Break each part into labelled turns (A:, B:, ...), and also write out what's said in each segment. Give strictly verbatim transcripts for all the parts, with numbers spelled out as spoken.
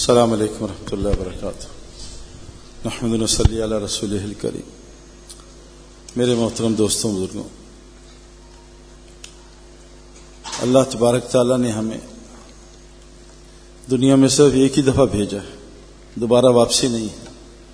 A: السلام علیکم ورحمۃ اللہ وبرکاتہ. نحمد و صلی علی رسولہ الکریم. میرے محترم دوستوں بزرگوں، اللہ تبارک تعالیٰ نے ہمیں دنیا میں صرف ایک ہی دفعہ بھیجا ہے، دوبارہ واپسی نہیں ہے.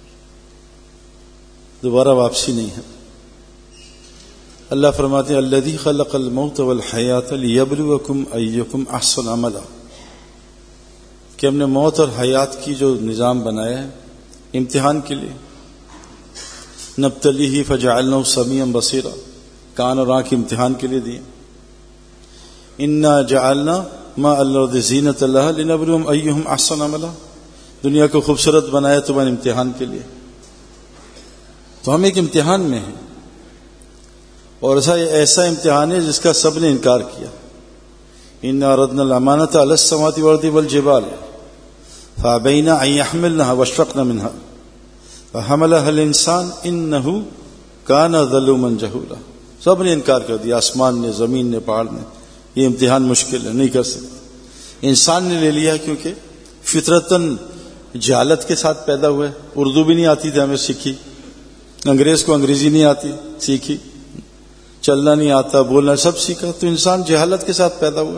A: دوبارہ واپسی نہیں ہے. اللہ فرماتے ہیں الذی خلق الموت والحیات لیبلوکم ایکم احسن عملا، کہ ہم نے موت اور حیات کی جو نظام بنایا ہے امتحان کے لیے. نبتلیہ فجعلنہ سمیعا بصیرا، کان اور آنکھ امتحان کے لیے دیے. انا جعلنا ما الارض زینۃ لها لنبلوہم ایہم احسن عملا، دنیا کو خوبصورت بنایا تمہارے امتحان کے لیے. تو ہم ایک امتحان میں ہیں، اور ایسا ایسا امتحان ہے جس کا سب نے انکار کیا. انا عرضنا الامانۃ علی السماوات والارض والجبال فابین ان یحملنها واشفقن منها وحملها الانسان انه کان ظلوما جہولا. سب نے انکار کر دیا، آسمان نے، زمین نے، پہاڑ نے. یہ امتحان مشکل ہے، نہیں کر سکتے. انسان نے لے لیا کیونکہ فطرتاً جہالت کے ساتھ پیدا ہوئے. اردو بھی نہیں آتی تھی ہمیں، سیکھی. انگریز کو انگریزی نہیں آتی، سیکھی. چلنا نہیں آتا، بولنا سب سیکھا. تو انسان جہالت کے ساتھ پیدا ہوا.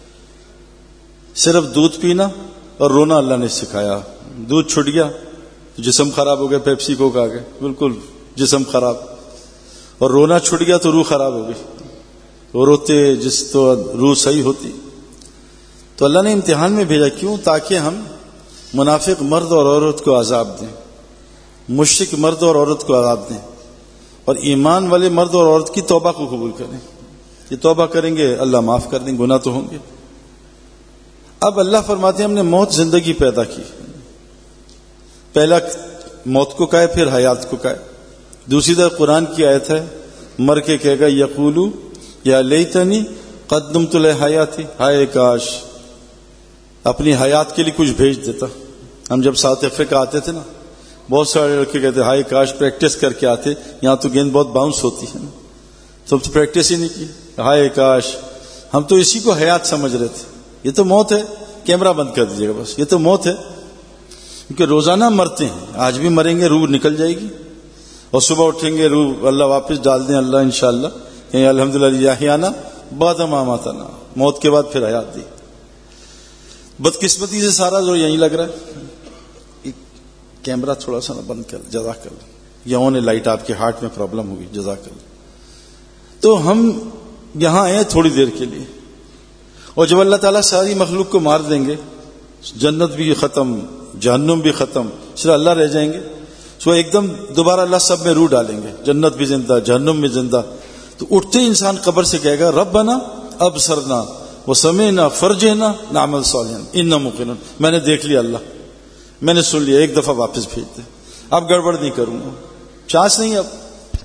A: صرف دودھ پینا اور رونا اللہ نے سکھایا. دودھ چھٹ گیا تو جسم خراب ہو گیا، پیپسی کوک آ گئے، بالکل جسم خراب. اور رونا چھٹ گیا تو روح خراب ہو گئی. وہ روتے جس تو روح صحیح ہوتی. تو اللہ نے امتحان میں بھیجا. کیوں؟ تاکہ ہم منافق مرد اور عورت کو عذاب دیں، مشرک مرد اور عورت کو عذاب دیں، اور ایمان والے مرد اور عورت کی توبہ کو قبول کریں. یہ توبہ کریں گے اللہ معاف کر دیں، گناہ تو ہوں گے. اب اللہ فرماتے ہیں ہم نے موت زندگی پیدا کی. پہلا موت کو کہے، پھر حیات کو کہے. دوسری طرف قرآن کی آیت ہے، مر کے کہے گا یقولو یا لیتنی قدمت لحیاتی، ہائے کاش اپنی حیات کے لیے کچھ بھیج دیتا. ہم جب ساؤتھ افریقہ آتے تھے نا، بہت سارے لڑکے کہتے ہائے کاش پریکٹس کر کے آتے، یہاں تو گیند بہت باؤنس ہوتی ہے نا، تو تو پریکٹس ہی نہیں کی. ہائے کاش. ہم تو اسی کو حیات سمجھ رہے تھے. یہ تو موت ہے، کیمرہ بند کر دیجیے گا بس. یہ تو موت ہے، کیونکہ روزانہ مرتے ہیں. آج بھی مریں گے، روح نکل جائے گی، اور صبح اٹھیں گے روح اللہ واپس ڈال دیں اللہ انشاءاللہ کہ الحمدللہ یحیانا بعد ما ماتنا، موت کے بعد پھر حیات دی. بدقسمتی سے سارا جو یہیں لگ رہا ہے. کیمرہ تھوڑا سا بند کر، جزاک اللہ. یہاں نے لائٹ آپ کے ہارٹ میں پرابلم ہوگی، جزاک اللہ. تو ہم یہاں آئے تھوڑی دیر کے لیے، اور جب اللہ تعالیٰ ساری مخلوق کو مار دیں گے، جنت بھی ختم، جہنم بھی ختم، صرف اللہ رہ جائیں گے. تو ایک دم دوبارہ اللہ سب میں روح ڈالیں گے، جنت بھی زندہ، جہنم بھی زندہ. تو اٹھتے ہی انسان قبر سے کہے گا ربنا ابصرنا وسمعنا فرجعنا نعمل صالحا انا موقنون. میں نے دیکھ لیا اللہ، میں نے سن لیا، ایک دفعہ واپس بھیج دے، اب گڑبڑ نہیں کروں گا، چانس نہیں. اب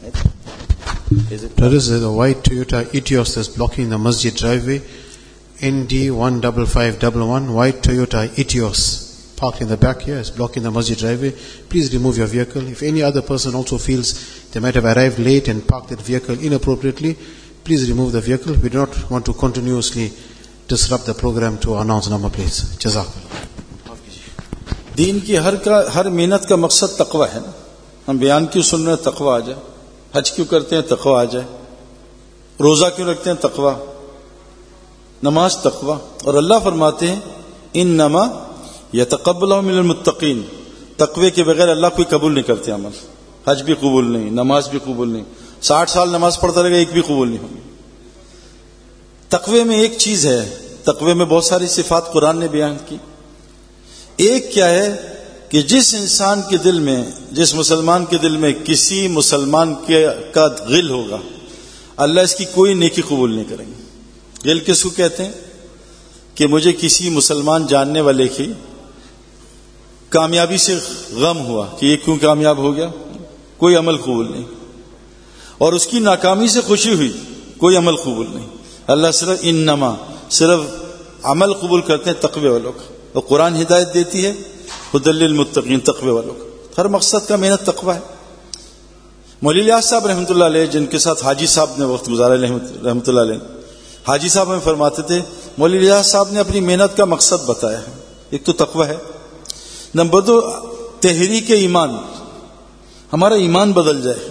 B: There is a white Toyota Etios that's blocking the masjid driveway. N D one five five one one, white Toyota Etios parked in the back here, is blocking the masjid driveway. Please remove your vehicle. If any other person also feels they might have arrived late and parked that vehicle inappropriately, please remove the vehicle. We do not want to continuously disrupt the program to announce number plates. Jazakallah.
A: دین کی ہر کا ہر محنت کا مقصد تقوی ہے نا. ہم بیان کیوں سن رہے ہیں؟ تقوی آ جائے. حج کیوں کرتے ہیں؟ تقوی آ جائے. روزہ کیوں رکھتے ہیں؟ تقوی. نماز تقوی. اور اللہ فرماتے ہیں انما یتقبل من المتقین، تقوی کے بغیر اللہ کوئی قبول نہیں کرتے عمل. حج بھی قبول نہیں، نماز بھی قبول نہیں. ساٹھ سال نماز پڑھتا رہے گا، ایک بھی قبول نہیں ہوگی. تقوی میں ایک چیز ہے، تقوی میں بہت ساری صفات قرآن نے بیان کی. ایک کیا ہے کہ جس انسان کے دل میں، جس مسلمان کے دل میں کسی مسلمان کے کا غل ہوگا، اللہ اس کی کوئی نیکی قبول نہیں کریں گے. غل کس کو کہتے ہیں؟ کہ مجھے کسی مسلمان جاننے والے کی کامیابی سے غم ہوا کہ یہ کیوں کامیاب ہو گیا، کوئی عمل قبول نہیں. اور اس کی ناکامی سے خوشی ہوئی، کوئی عمل قبول نہیں. اللہ صرف انما صرف عمل قبول کرتے ہیں تقوی والوں کا. اور قرآن ہدایت دیتی ہے ہدی للمتقین، تقوی والوں کا. ہر مقصد کا محنت تقوی ہے. مولوی الیاس صاحب رحمۃ اللہ علیہ، جن کے ساتھ حاجی صاحب نے وقت گزارا رحمۃ اللہ علیہ، حاجی صاحب ہمیں فرماتے تھے مولوی الیاس صاحب نے اپنی محنت کا مقصد بتایا ہے. ایک تو تقوی ہے، نمبر دو تحریک ایمان، ہمارا ایمان بدل جائے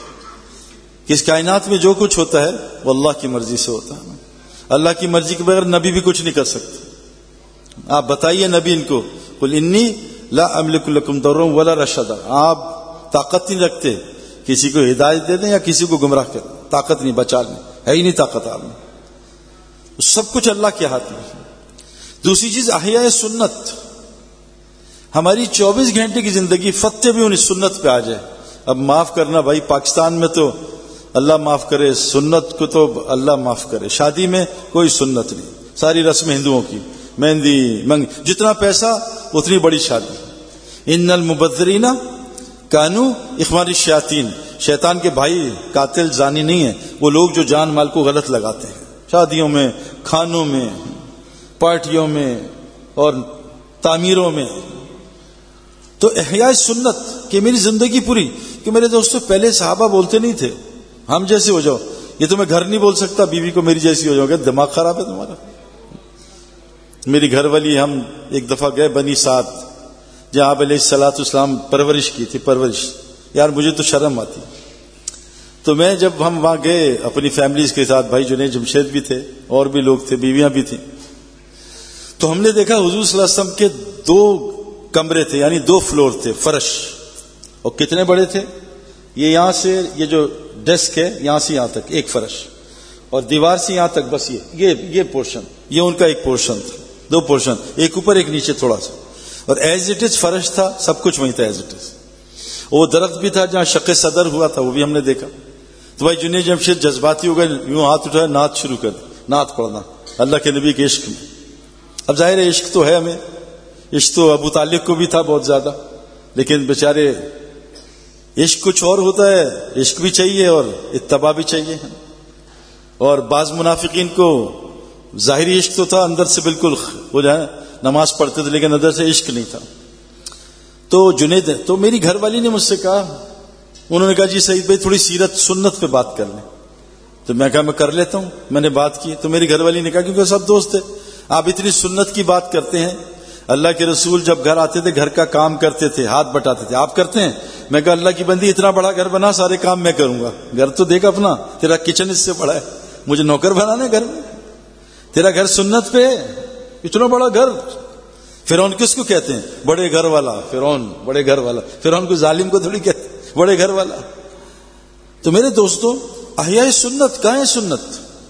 A: کہ اس کائنات میں جو کچھ ہوتا ہے وہ اللہ کی مرضی سے ہوتا ہے. اللہ کی مرضی کے بغیر نبی بھی کچھ نہیں کر سکتے. آپ بتائیے نبی ان کو، قل انی لا املک لکم ضرا ولا رشدا، آپ طاقت نہیں رکھتے کسی کو ہدایت دے دیں یا کسی کو گمراہ کر دیں، طاقت نہیں، بچا لیں، ہے ہی نہیں طاقت آپ میں، سب کچھ اللہ کے ہاتھ میں. دوسری چیز احیاء سنت، ہماری چوبیس گھنٹے کی زندگی فتح بھی انہیں سنت پہ آ جائے. اب معاف کرنا بھائی، پاکستان میں تو اللہ معاف کرے، سنت کو تو اللہ معاف کرے، شادی میں کوئی سنت نہیں، ساری رسم ہندوؤں کی، مہندی منگ، جتنا پیسہ اتنی بڑی شادی. ان المبذرین کانوا اخوان الشیاطین، شیطان کے بھائی قاتل زانی نہیں ہیں وہ لوگ جو جان مال کو غلط لگاتے ہیں، شادیوں میں، کھانوں میں، پارٹیوں میں اور تعمیروں میں. تو احیاء سنت کہ میری زندگی پوری، کہ میرے دوستو پہلے صحابہ بولتے نہیں تھے ہم جیسے ہو جاؤ، یہ تو میں گھر نہیں بول سکتا بیوی کو میری جیسی ہو جاؤ گے، دماغ خراب ہے تمہارا. میری گھر والی، ہم ایک دفعہ گئے بنی سعد جہاں آپ علیہ الصلوۃ والسلام پرورش کی تھی، پرورش یار مجھے تو شرم آتی. تو میں جب ہم وہاں گئے اپنی فیملیز کے ساتھ، بھائی جنید جمشید بھی تھے اور بھی لوگ تھے، بیویاں بھی تھیں، تو ہم نے دیکھا حضور صلی اللہ علیہ وسلم کے دو کمرے تھے، یعنی دو فلور تھے، فرش، اور کتنے بڑے تھے، یہ یہاں سے یہ جو ڈیسک ہے یہاں سے یہاں تک ایک فرش، اور دیوار سے یہاں تک بس یہ یہ یہ پورشن، یہ ان کا ایک پورشن تھا، دو پورشن، ایک اوپر ایک نیچے تھوڑا سا، اور ایز اٹ از فرش تھا، سب کچھ وہیں تھا ایز اٹ از. وہ درخت بھی تھا جہاں شق صدر ہوا تھا، وہ بھی ہم نے دیکھا. تو بھائی جنید جمشید جذباتی ہو گئے، یوں ہاتھ اٹھایا، نعت شروع کر دی، نعت پڑھنا اللہ کے نبی کے عشق میں. اب ظاہر ہے عشق تو ہے ہمیں، عشق تو ابو طالب کو بھی تھا بہت زیادہ، لیکن بیچارے عشق کچھ اور ہوتا ہے، عشق بھی چاہیے اور اتباع بھی چاہیے. اور بعض منافقین کو ظاہری عشق تو تھا، اندر سے بالکل وہ جو ہے نماز پڑھتے تھے لیکن اندر سے عشق نہیں تھا. تو جنید، تو میری گھر والی نے مجھ سے کہا، انہوں نے کہا جی سعید بھائی تھوڑی سیرت سنت پہ بات کر لیں. تو میں کہا میں کر لیتا ہوں. میں نے بات کی تو میری گھر والی نے کہا کیونکہ سب دوست تھے، آپ اتنی سنت کی بات کرتے ہیں، اللہ کے رسول جب گھر آتے تھے گھر کا کام کرتے تھے، ہاتھ بٹاتے تھے، آپ کرتے ہیں؟ میں کہا اللہ کی بندی اتنا بڑا گھر بنا، سارے کام میں کروں گا، گھر تو دیکھ اپنا، تیرا کچن اس سے بڑا ہے، مجھے نوکر بنانا ہے گھر میں، تیرا گھر سنت پہ اتنا بڑا گھر. فرعون کس کو کہتے ہیں؟ بڑے گھر والا. فرعون بڑے گھر والا، فرعون کو ظالم کو تھوڑی کہتے ہیں، بڑے گھر والا. تو میرے دوستو احیاء سنت کہاں ہے سنت؟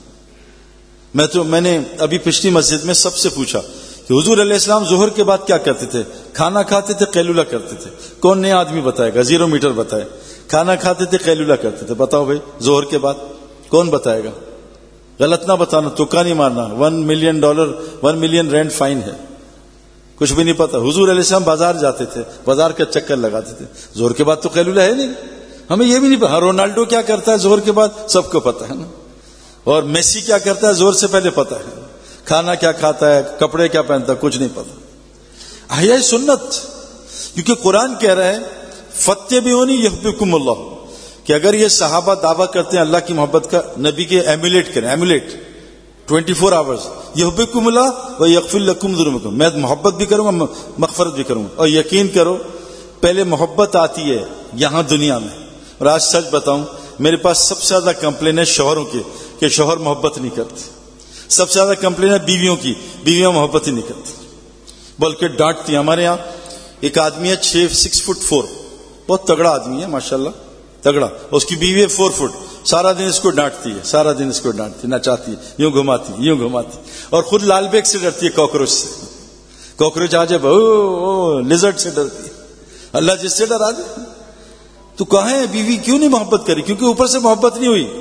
A: میں تو میں نے ابھی پچھلی مسجد میں سب سے پوچھا کہ حضور علیہ السلام ظہر کے بعد کیا کرتے تھے؟ کھانا کھاتے تھے، قیلولہ کرتے تھے. کون نیا آدمی بتائے گا؟ زیرو میٹر بتائے. کھانا کھاتے تھے، قیلولہ کرتے تھے. بتاؤ بھائی ظہر کے بعد کون بتائے گا؟ غلط نہ بتانا، تکا نہیں مارنا. One million dollar one million rent fine ہے. کچھ بھی نہیں پتا. حضور علیہ السلام بازار جاتے تھے، بازار کا چکر لگاتے تھے. ظہر کے بعد تو قیلولہ ہے نہیں، ہمیں یہ بھی نہیں پتا. رونالڈو کیا کرتا ہے ظہر کے بعد سب کو پتا ہے نا، اور میسی کیا کرتا ہے ظہر سے پہلے پتا ہے. کھانا کیا کھاتا ہے، کپڑے کیا پہنتا ہے، کچھ نہیں پتا. احیاء سنت، کیونکہ قرآن کہہ رہا ہے فاتبعونی یحببکم اللہ، کہ اگر یہ صحابہ دعویٰ کرتے ہیں اللہ کی محبت کا، نبی کے ایمولیٹ کریں، ایمولیٹ ٹوینٹی فور آورز، یحببکم اللہ و یغفر لکم ذنوبکم، میں محبت بھی کروں گا مغفرت بھی کروں گا. اور یقین کرو پہلے محبت آتی ہے یہاں دنیا میں. اور آج سچ بتاؤں میرے پاس سب سے زیادہ کمپلین ہے شوہروں کی کہ شوہر محبت نہیں کرتے. سب سے زیادہ کمپلین ہے بیویوں کی، بیویاں محبت ہی نہیں کرتی بلکہ ڈانٹتی. ہمارے یہاں ایک آدمی ہے چھ سکس فٹ فور، بہت تگڑا آدمی ہے ماشاءاللہ، تگڑا. اس کی بیوی ہے فور فٹ، سارا دن اس کو ڈانٹتی ہے، سارا دن اس کو ڈانٹتی، نچاتی ہے، یوں گھماتی یوں گھماتی. اور خود لال بیگ سے ڈرتی ہے، کاکروچ سے. کاکروچ آ جائے او لیزرڈ سے ڈرتی ہے. اللہ جس سے ڈرا دے. تو کہاں ہے بیوی کیوں نہیں محبت کری؟ کیونکہ اوپر سے محبت نہیں ہوئی.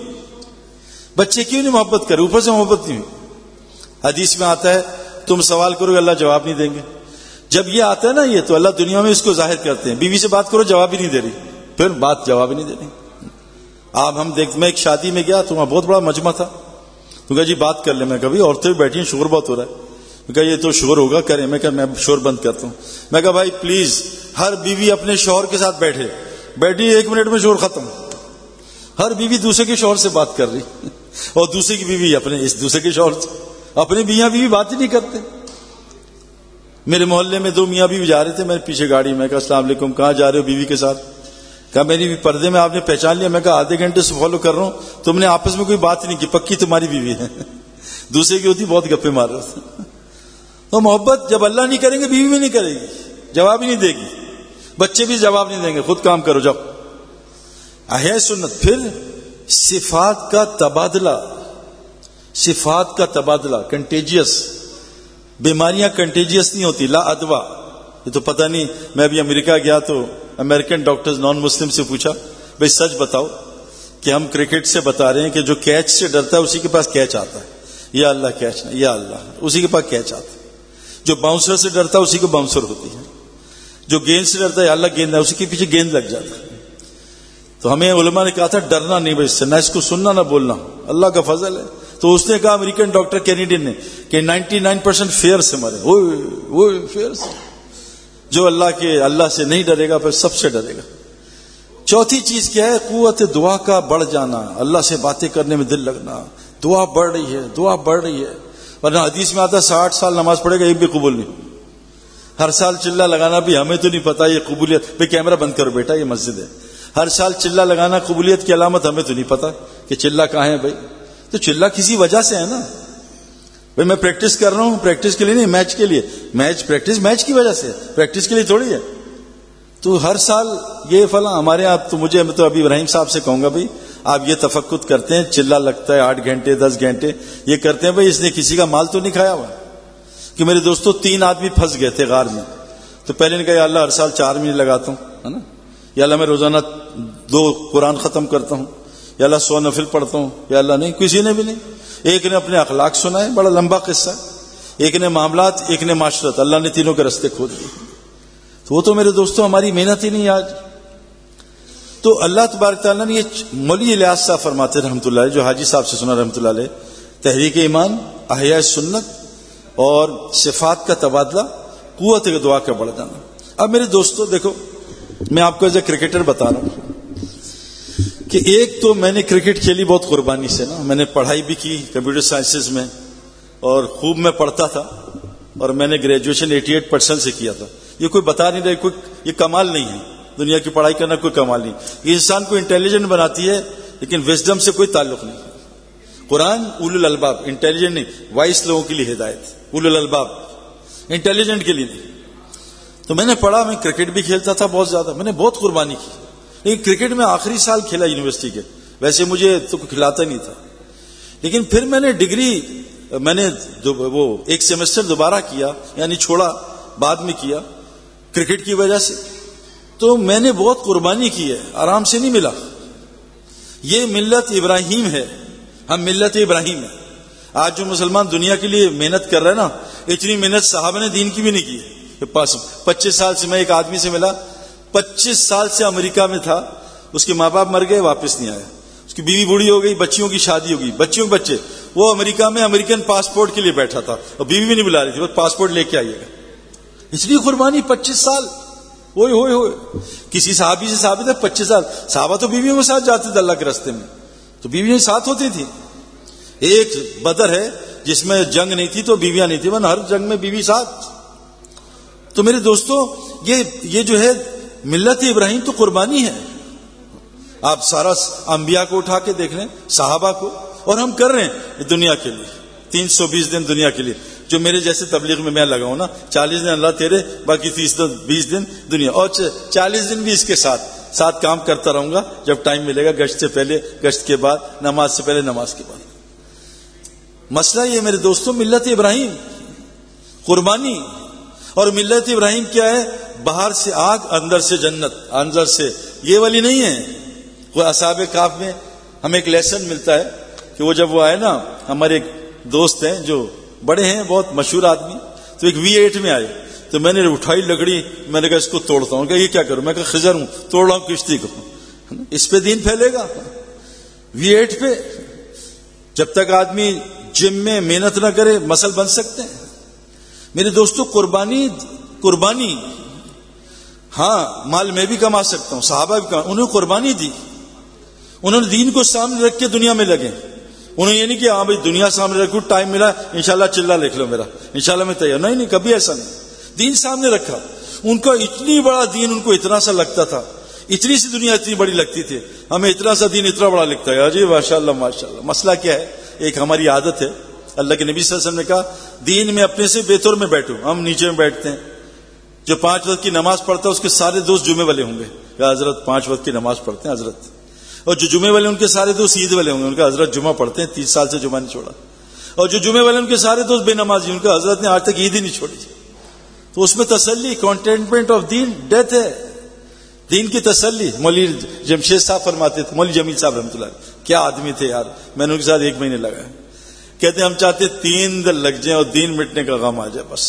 A: بچے کیوں نہیں محبت کرے؟ اوپر سے محبت نہیں ہوئی. حدیث میں آتا ہے تم سوال کرو گے اللہ جواب نہیں دیں گے. جب یہ آتا ہے نا یہ تو اللہ دنیا میں اس کو ظاہر کرتے ہیں. بیوی سے بات کرو جواب ہی نہیں دے رہی، پھر بات جواب ہی نہیں دے رہی. آپ ہم دیکھ میں ایک شادی میں گیا تو وہاں بہت بڑا مجمع تھا. تو کہا جی بات کر لیں. میں کبھی عورتیں بیٹھی ہیں، شور بہت ہو رہا ہے. میں کہا یہ تو شور ہوگا کریں. میں کہا میں شور بند کرتا ہوں. میں کہا بھائی پلیز ہر بیوی اپنے شوہر کے ساتھ بیٹھے. بیٹھی ایک منٹ میں شور ختم. ہر بیوی دوسرے کے شوہر سے بات کر رہی اور دوسرے کی بیوی اپنے اس دوسرے کے شوہر سے. اپنی بیاں بیوی بات ہی نہیں کرتے. میرے محلے میں دو میاں بیوی جا رہے تھے، میں پیچھے گاڑی، میں کہا السلام علیکم، کہاں جا رہے ہو بیوی کے ساتھ؟ کہا میری بھی پردے میں آپ نے پہچان لیا۔ میں کہا آدھے گھنٹے سے فالو کر رہا ہوں، تم نے آپس میں کوئی بات نہیں کی، پکی تمہاری بیوی ہے، دوسرے کی ہوتی بہت گپے مار رہے تھے۔ تو محبت جب اللہ نہیں کریں گے بیوی بھی نہیں کرے گی، جواب ہی نہیں دے گی، بچے بھی جواب نہیں دیں گے، خود کام کرو جاؤ۔ احیاء سنت۔ پھر صفات کا تبادلہ، صفات کا تبادلہ کنٹیجیس، بیماریاں کنٹیجیس نہیں ہوتی، لا ادوا۔ یہ تو پتہ نہیں، میں ابھی امریکہ گیا تو امریکن ڈاکٹرز نان مسلم سے پوچھا بھئی سچ بتاؤ کہ ہم کرکٹ سے بتا رہے ہیں کہ جو کیچ سے ڈرتا ہے اسی کے پاس کیچ آتا ہے، یا اللہ کیچ نہیں، یا اللہ اسی کے پاس کیچ آتا ہے۔ جو باؤنسر سے ڈرتا ہے اسی کو باؤنسر ہوتی ہے، جو گیند سے ڈرتا ہے یا اللہ گیند ہے، اسی کے پیچھے گیند لگ جاتا ہے۔ تو ہمیں علماء نے کہا تھا ڈرنا نہیں بھائی اس سے، نہ اس کو سننا نہ بولنا، اللہ کا فضل ہے۔ تو اس نے کہا امریکن ڈاکٹر کینیڈین نے کہ نائنٹی نائن پرسینٹ فیئر سے مرے، وہ فیئر سے، جو اللہ کے اللہ سے نہیں ڈرے گا پھر سب سے ڈرے گا۔ چوتھی چیز کیا ہے؟ قوت دعا کا بڑھ جانا، اللہ سے باتیں کرنے میں دل لگنا، دعا بڑھ رہی ہے، دعا بڑھ رہی ہے۔ ورنہ حدیث میں آتا ہے ساٹھ سال نماز پڑھے گا ایک بھی قبول نہیں۔ ہر سال چلہ لگانا بھی ہمیں تو نہیں پتا یہ قبولیت، بھائی کیمرہ بند کرو بیٹا یہ مسجد ہے، ہر سال چلہ لگانا قبولیت کی علامت ہمیں تو نہیں پتا کہ چلہ کہاں ہے بھائی، تو چلہ کسی وجہ سے ہے نا بھائی، میں پریکٹس کر رہا ہوں پریکٹس کے لیے نہیں، میچ کے لیے، میچ پریکٹس میچ کی وجہ سے، پریکٹس کے لیے تھوڑی ہے۔ تو ہر سال یہ فلاں ہمارے یہاں تو مجھے میں تو ابھی ابراہیم صاحب سے کہوں گا بھائی آپ یہ تفقد کرتے ہیں چلہ لگتا ہے آٹھ گھنٹے دس گھنٹے، یہ کرتے ہیں بھائی اس نے کسی کا مال تو نہیں کھایا ہوا؟ کہ میرے دوستوں تین آدمی پھنس گئے تھے غار میں، تو پہلے نے کہا یا اللہ ہر سال چار منٹ لگاتا ہوں ہے نا، یا اللہ میں روزانہ دو قرآن ختم کرتا ہوں، یا اللہ سو نفل پڑھتا ہوں، یا اللہ نہیں، کسی نے بھی نہیں۔ ایک نے اپنے اخلاق سنائے، بڑا لمبا قصہ، ایک نے معاملات، ایک نے معاشرت، اللہ نے تینوں کے رستے کھول دیے۔ تو وہ تو میرے دوستوں ہماری محنت ہی نہیں آج۔ تو اللہ تبارک تعالیٰ نے یہ مولوی الیاس صاحب فرماتے رحمۃ اللہ علیہ، جو حاجی صاحب سے سنا رحمۃ اللہ علیہ، تحریک ایمان، احیاء سنت اور صفات کا تبادلہ، قوت دعا کا بڑھ جانا۔ اب میرے دوستوں دیکھو، میں آپ کو ایز اے کرکٹر بتا رہا ہوں کہ ایک تو میں نے کرکٹ کھیلی بہت قربانی سے نا، میں نے پڑھائی بھی کی کمپیوٹر سائنسز میں اور خوب میں پڑھتا تھا، اور میں نے گریجویشن ایٹی ایٹ پرسینٹ سے کیا تھا۔ یہ کوئی بتا نہیں رہے، کوئی یہ کمال نہیں ہے، دنیا کی پڑھائی کرنا کوئی کمال نہیں، یہ انسان کو انٹیلیجنٹ بناتی ہے لیکن وزڈم سے کوئی تعلق نہیں۔ قرآن اولو الالباب، انٹیلیجنٹ نہیں، وائس لوگوں کے لیے ہدایت، اولو الالباب، انٹیلیجنٹ کے لیے نہیں۔ تو میں نے پڑھا، میں کرکٹ بھی کھیلتا تھا بہت زیادہ، میں نے بہت قربانی کی، لیکن کرکٹ میں آخری سال کھیلا یونیورسٹی کے، ویسے مجھے تو کھلاتا نہیں تھا۔ لیکن پھر میں نے ڈگری، میں نے وہ ایک سیمسٹر دوبارہ کیا، یعنی چھوڑا بعد میں کیا کرکٹ کی وجہ سے، تو میں نے بہت قربانی کی ہے، آرام سے نہیں ملا۔ یہ ملت ابراہیم ہے، ہم ملت ابراہیم ہے۔ آج جو مسلمان دنیا کے لیے محنت کر رہے ہیں نا، اتنی محنت صحابہ نے دین کی بھی نہیں کی ہے۔ پاس پچیس سال سے میں ایک آدمی سے ملا، پچیس سال سے امریکہ میں تھا، اس کے ماں باپ مر گئے، واپس نہیں آیا، اس کی بیوی بوڑھی ہو گئی، بچیوں کی شادی ہو گئی، بچیوں کے بچے، وہ امریکہ میں امریکن پاسپورٹ کے لیے بیٹھا تھا اور بیوی بھی نہیں بلا رہی تھی، بس پاسپورٹ لے کے آئیے گا، اس لیے قربانی پچیس سال۔ ہوئے ہوئے ہوئے کسی صحابی سے ثابت ہے پچیس سال، صحابہ تو بیویوں کے ساتھ جاتے تھے اللہ کے راستے میں، تو بیویوں ساتھ ہوتی تھی۔ ایک بدر ہے جس میں جنگ نہیں تھی تو بیویاں نہیں تھی، ورنہ ہر جنگ میں بیوی ساتھ۔ تو میرے دوستو یہ یہ جو ہے ملت ابراہیم تو قربانی ہے۔ آپ سارا انبیاء کو اٹھا کے دیکھ لیں، صحابہ کو، اور ہم کر رہے ہیں دنیا کے لیے تین سو بیس دن دنیا کے لیے، جو میرے جیسے تبلیغ میں میں لگاؤں نا، چالیس دن اللہ تیرے، باقی تیس دن بیس دن دنیا، اور چالیس دن بھی اس کے ساتھ ساتھ کام کرتا رہوں گا جب ٹائم ملے گا، گشت سے پہلے، گشت کے بعد، نماز سے پہلے، نماز کے بعد۔ مسئلہ یہ میرے دوستوں ملت ابراہیم قربانی، اور ملت ابراہیم کیا ہے؟ باہر سے آگ اندر سے جنت، اندر سے، یہ والی نہیں ہے۔ وہ اصحاب کہف میں ہمیں ایک لیسن ملتا ہے کہ وہ جب وہ آئے نا، ہمارے ایک دوست ہیں جو بڑے ہیں بہت مشہور آدمی، تو ایک وی ایٹ میں آئے، تو میں نے اٹھائی لکڑی، میں نے کہا اس کو توڑتا ہوں، کہ یہ کیا کروں؟ میں کہا خضر ہوں، توڑ رہا ہوں کشتی کو، اس پہ دین پھیلے گا۔ وی ایٹ پہ جب تک آدمی جم میں محنت نہ کرے مسل بن سکتے ہیں؟ میرے دوستو قربانی قربانی ہاں، مال میں بھی کما سکتا ہوں، صحابہ بھی کما، انہوں نے قربانی دی، انہوں نے دین کو سامنے رکھ کے دنیا میں لگے۔ انہوں نے یہ نہیں کہ ہاں بھائی دنیا سامنے رکھو، ٹائم ملا انشاءاللہ چلہ لکھ لو میرا، انشاءاللہ میں تیار، نہیں نہیں، کبھی ایسا نہیں۔ دین سامنے رکھا. ان کا اتنی بڑا دین ان کو اتنا سا لگتا تھا, اتنی سی دنیا اتنی بڑی لگتی تھی, ہمیں اتنا سا دین اتنا بڑا لگتا ہے. جی ماشاء اللہ ماشاء اللہ. مسئلہ کیا ہے؟ ایک ہماری عادت ہے. اللہ کے نبی صلی اللہ علیہ وسلم نے کہا دین میں اپنے سے بہتر میں بیٹھو. ہم نیچے میں بیٹھتے ہیں. جو پانچ وقت کی نماز پڑھتا ہے اس کے سارے دوست جمعے والے ہوں گے. کہ حضرت پانچ وقت کی نماز پڑھتے ہیں حضرت. اور جو جمعے والے ان کے سارے دوست عید والے ہوں گے. ان کا حضرت جمعہ پڑھتے ہیں, تیس سال سے جمعہ نہیں چھوڑا. اور جو جمعے والے ان کے سارے دوست بے نمازی, ان کا حضرت نے آج تک عید ہی نہیں چھوڑی. تو اس میں تسلی, کنٹینٹمنٹ آف دین ڈیتھ ہے. دین کی تسلی. مولوی جمشید صاحب فرماتے تھے, مولوی جمیل صاحب رحمۃ اللہ, کیا آدمی تھے یار. میں نے ان کے ساتھ ایک مہینے لگایا. کہتے ہم چاہتے تین دن لگ جائیں اور دین مٹنے کا غم آ جائے بس.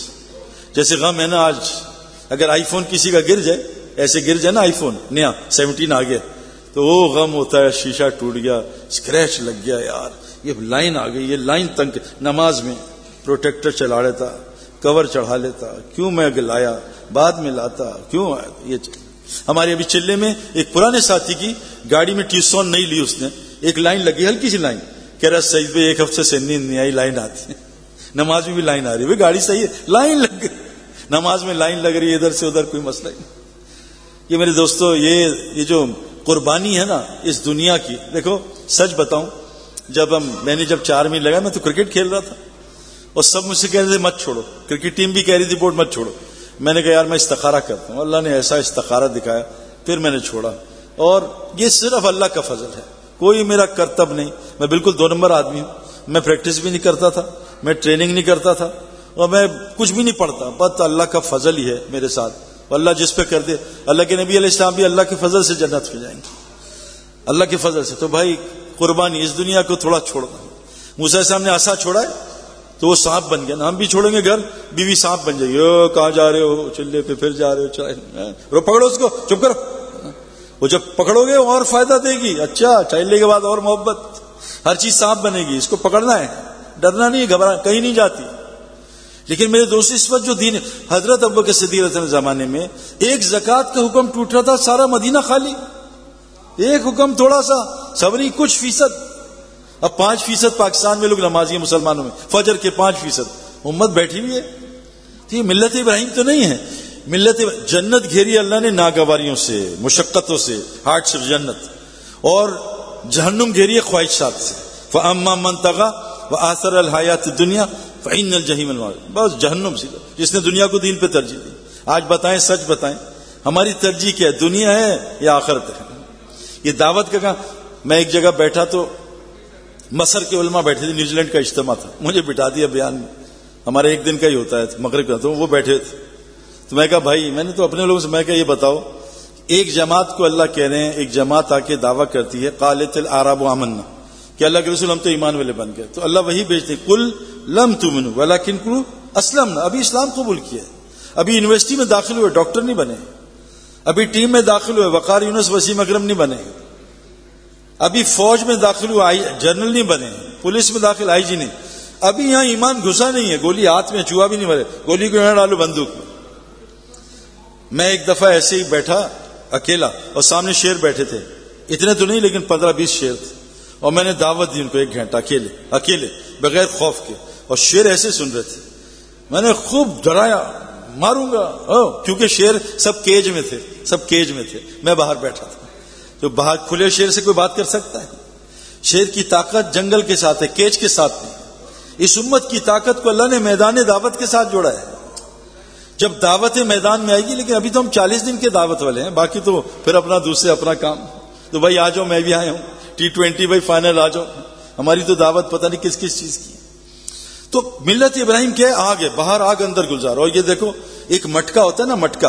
A: جیسے غم ہے نا آج, اگر آئی فون کسی کا گر جائے, ایسے گر جائے نا آئی فون نیا سیونٹین آ گیا, تو وہ غم ہوتا ہے. شیشہ ٹوٹ گیا, اسکریچ لگ گیا, یار یہ لائن آ گئی, یہ لائن تنگ. نماز میں پروٹیکٹر چلا لیتا, کور چڑھا لیتا, کیوں میں لایا, بعد میں لاتا, کیوں آیا. یہ ہمارے ابھی چلے میں ایک پرانے ساتھی کی گاڑی میں ٹیوسون نہیں لی اس نے. ایک لائن لگی, ہلکی سی لائن. کہہ رہا سعید بھائی ایک ہفتے سے نیند نہیں آئی, لائن آتی ہے. نماز میں بھی لائن آ رہی ہے, گاڑی صحیح ہے, لائن لگ گئی. نماز میں لائن لگ رہی ہے, ادھر سے ادھر کوئی مسئلہ نہیں. یہ میرے دوستو, یہ یہ جو قربانی ہے نا اس دنیا کی, دیکھو سچ بتاؤں, جب ہم میں نے جب چار مہینے لگا, میں تو کرکٹ کھیل رہا تھا اور سب مجھ سے کہہ رہے تھے مت چھوڑو. کرکٹ ٹیم بھی کہہ رہی تھی بورڈ مت چھوڑو. میں نے کہا یار میں استخارہ کرتا ہوں. اللہ نے ایسا استخارہ دکھایا, پھر میں نے چھوڑا. اور یہ صرف اللہ کا فضل ہے, کوئی میرا کرتب نہیں. میں بالکل دو نمبر آدمی ہوں. میں پریکٹس بھی نہیں کرتا تھا, میں ٹریننگ نہیں کرتا تھا, اور میں کچھ بھی نہیں پڑھتا. بس اللہ کا فضل ہی ہے میرے ساتھ. اللہ جس پہ کر دے. اللہ کے نبی علیہ السلام بھی اللہ کے فضل سے جنت میں جائیں گے, اللہ کے فضل سے. تو بھائی قربانی, اس دنیا کو تھوڑا چھوڑنا. موسیٰ السلام نے عصا چھوڑا ہے تو وہ سانپ بن گیا نا. ہم بھی چھوڑیں گے گھر, بیوی سانپ بن جائے گی. او کہاں جا رہے ہو, چلے پہ پھر جا رہے ہو, چلے رو پکڑو اس کو, چپ کرو. وہ جب پکڑو گے اور فائدہ دے گی. اچھا چلنے کے بعد اور محبت, ہر چیز سانپ بنے گی. اس کو پکڑنا ہے, ڈرنا نہیں, گھبرانا, کہیں نہیں جاتی. لیکن میرے دوست اس وقت جو دین, حضرت ابوبکر صدیق رضی اللہ عنہ زمانے میں ایک زکوٰۃ کا حکم ٹوٹ رہا تھا, سارا مدینہ خالی. ایک حکم تھوڑا سا, سبری کچھ فیصد. اب پانچ فیصد پاکستان میں لوگ نمازی ہیں مسلمانوں میں, فجر کے پانچ فیصد امت بیٹھی ہوئی ہے. یہ ملت ابراہیم تو نہیں ہے. ملت جنت گھیری اللہ نے ناگواریوں سے, مشقتوں سے, ہارڈ سے جنت, اور جہنم گھیری ہے خواہشات سے. فَأَمَّا مَنْ طَغَىٰ وَآثَرَ الْحَيَاةَ الدُّنْيَا فَإِنَّ الْجَحِيمَ الْمَأْوَىٰ. بس جہنم سیدھا, جس نے دنیا کو دین پہ ترجیح دی. آج بتائیں, سچ بتائیں, ہماری ترجیح کیا ہے, دنیا ہے یا آخرت ہے؟ یہ دعوت کا کہاں. میں ایک جگہ بیٹھا تو مصر کے علماء بیٹھے تھے, نیوزی لینڈ کا اجتماع تھا, مجھے بٹھا دیا بیان میں. ہمارا ایک دن کا ہی ہوتا ہے مغرب کا, تو وہ بیٹھے تھے. تو میں کہا بھائی, میں نے تو اپنے لوگوں سے میں کہا یہ بتاؤ, ایک جماعت کو اللہ کہہ رہے ہیں, ایک جماعت آ کے دعویٰ کرتی ہے قالت الاعراب آمنا, کہ اللہ کے رسول ہم تو ایمان والے بن گئے. تو اللہ وہی بھیجتے ہیں, قل لم تؤمنوا ولکن قولوا اسلمنا. ابھی اسلام قبول کیا ہے, ابھی یونیورسٹی میں داخل ہوئے, ڈاکٹر نہیں بنے, ابھی ٹیم میں داخل ہوئے, وقار یونس وسیم اکرم نہیں بنے, ابھی فوج میں داخل ہوئے, جنرل نہیں بنے, پولیس میں داخل آئی جی نہیں, ابھی یہاں ایمان گھسا نہیں ہے, گولی ہاتھ میں, چوہا بھی نہیں مرے, گولی کو یہاں ڈالو بندوق میں. میں ایک دفعہ ایسے ہی بیٹھا اکیلا, اور سامنے شیر بیٹھے تھے, اتنے تو نہیں لیکن پندرہ بیس شیر تھے, اور میں نے دعوت دی ان کو ایک گھنٹہ اکیلے اکیلے بغیر خوف کے, اور شیر ایسے سن رہے تھے. میں نے خوب ڈرایا, ماروں گا, کیونکہ شیر سب کیج میں تھے, سب کیج میں تھے, میں باہر بیٹھا تھا. تو باہر کھلے شیر سے کوئی بات کر سکتا ہے؟ شیر کی طاقت جنگل کے ساتھ ہے, کیج کے ساتھ نہیں. اس امت کی طاقت کو اللہ نے میدان دعوت کے ساتھ جوڑا ہے. جب دعوت میدان میں آئے گی, لیکن ابھی تو ہم چالیس دن کے دعوت والے ہیں, باقی تو پھر اپنا دوسرے اپنا کام. تو بھائی آ جاؤ, میں بھی آیا ہوں, ٹی ٹوینٹی بھائی فائنل آ جاؤ. ہماری تو دعوت پتہ نہیں کس کس چیز کی. تو ملت ابراہیم کیا ہے, آگ ہے, باہر آگ اندر گلزار. اور یہ دیکھو ایک مٹکا ہوتا ہے نا, مٹکا,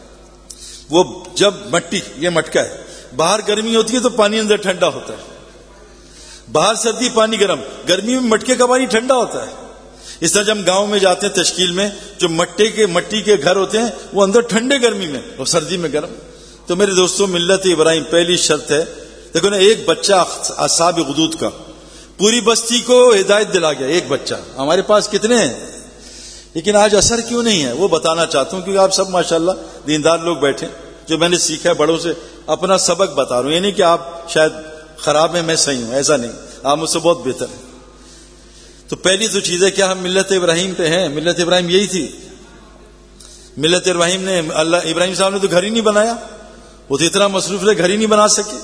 A: وہ جب مٹی, یہ مٹکا ہے, باہر گرمی ہوتی ہے تو پانی اندر ٹھنڈا ہوتا ہے, باہر سردی پانی گرم, گرمی میں مٹکے کا پانی ٹھنڈا ہوتا ہے. اس طرح جب ہم گاؤں میں جاتے ہیں تشکیل میں, جو مٹے کے مٹی کے گھر ہوتے ہیں وہ اندر ٹھنڈے گرمی میں اور سردی میں گرم. تو میرے دوستوں, ملت ابراہیم پہلی شرط ہے, دیکھو نا, ایک بچہ اصحاب غدود کا پوری بستی کو ہدایت دلا گیا, ایک بچہ. ہمارے پاس کتنے ہیں, لیکن آج اثر کیوں نہیں ہے وہ بتانا چاہتا ہوں, کیونکہ آپ سب ماشاءاللہ دیندار لوگ بیٹھے, جو میں نے سیکھا ہے بڑوں سے, اپنا سبق بتا رہا ہوں. یہ نہیں کہ آپ شاید خراب ہیں, میں صحیح ہوں, ایسا نہیں, آپ مجھ سے بہت بہتر ہیں. تو پہلی تو چیز ہے, کیا ہم ملت ابراہیم پہ ہیں؟ ملت ابراہیم یہی تھی. ملت ابراہیم نے اللہ ابراہیم صاحب نے تو گھر ہی نہیں بنایا, وہ تو اتنا مصروف رہے گھر ہی نہیں بنا سکے.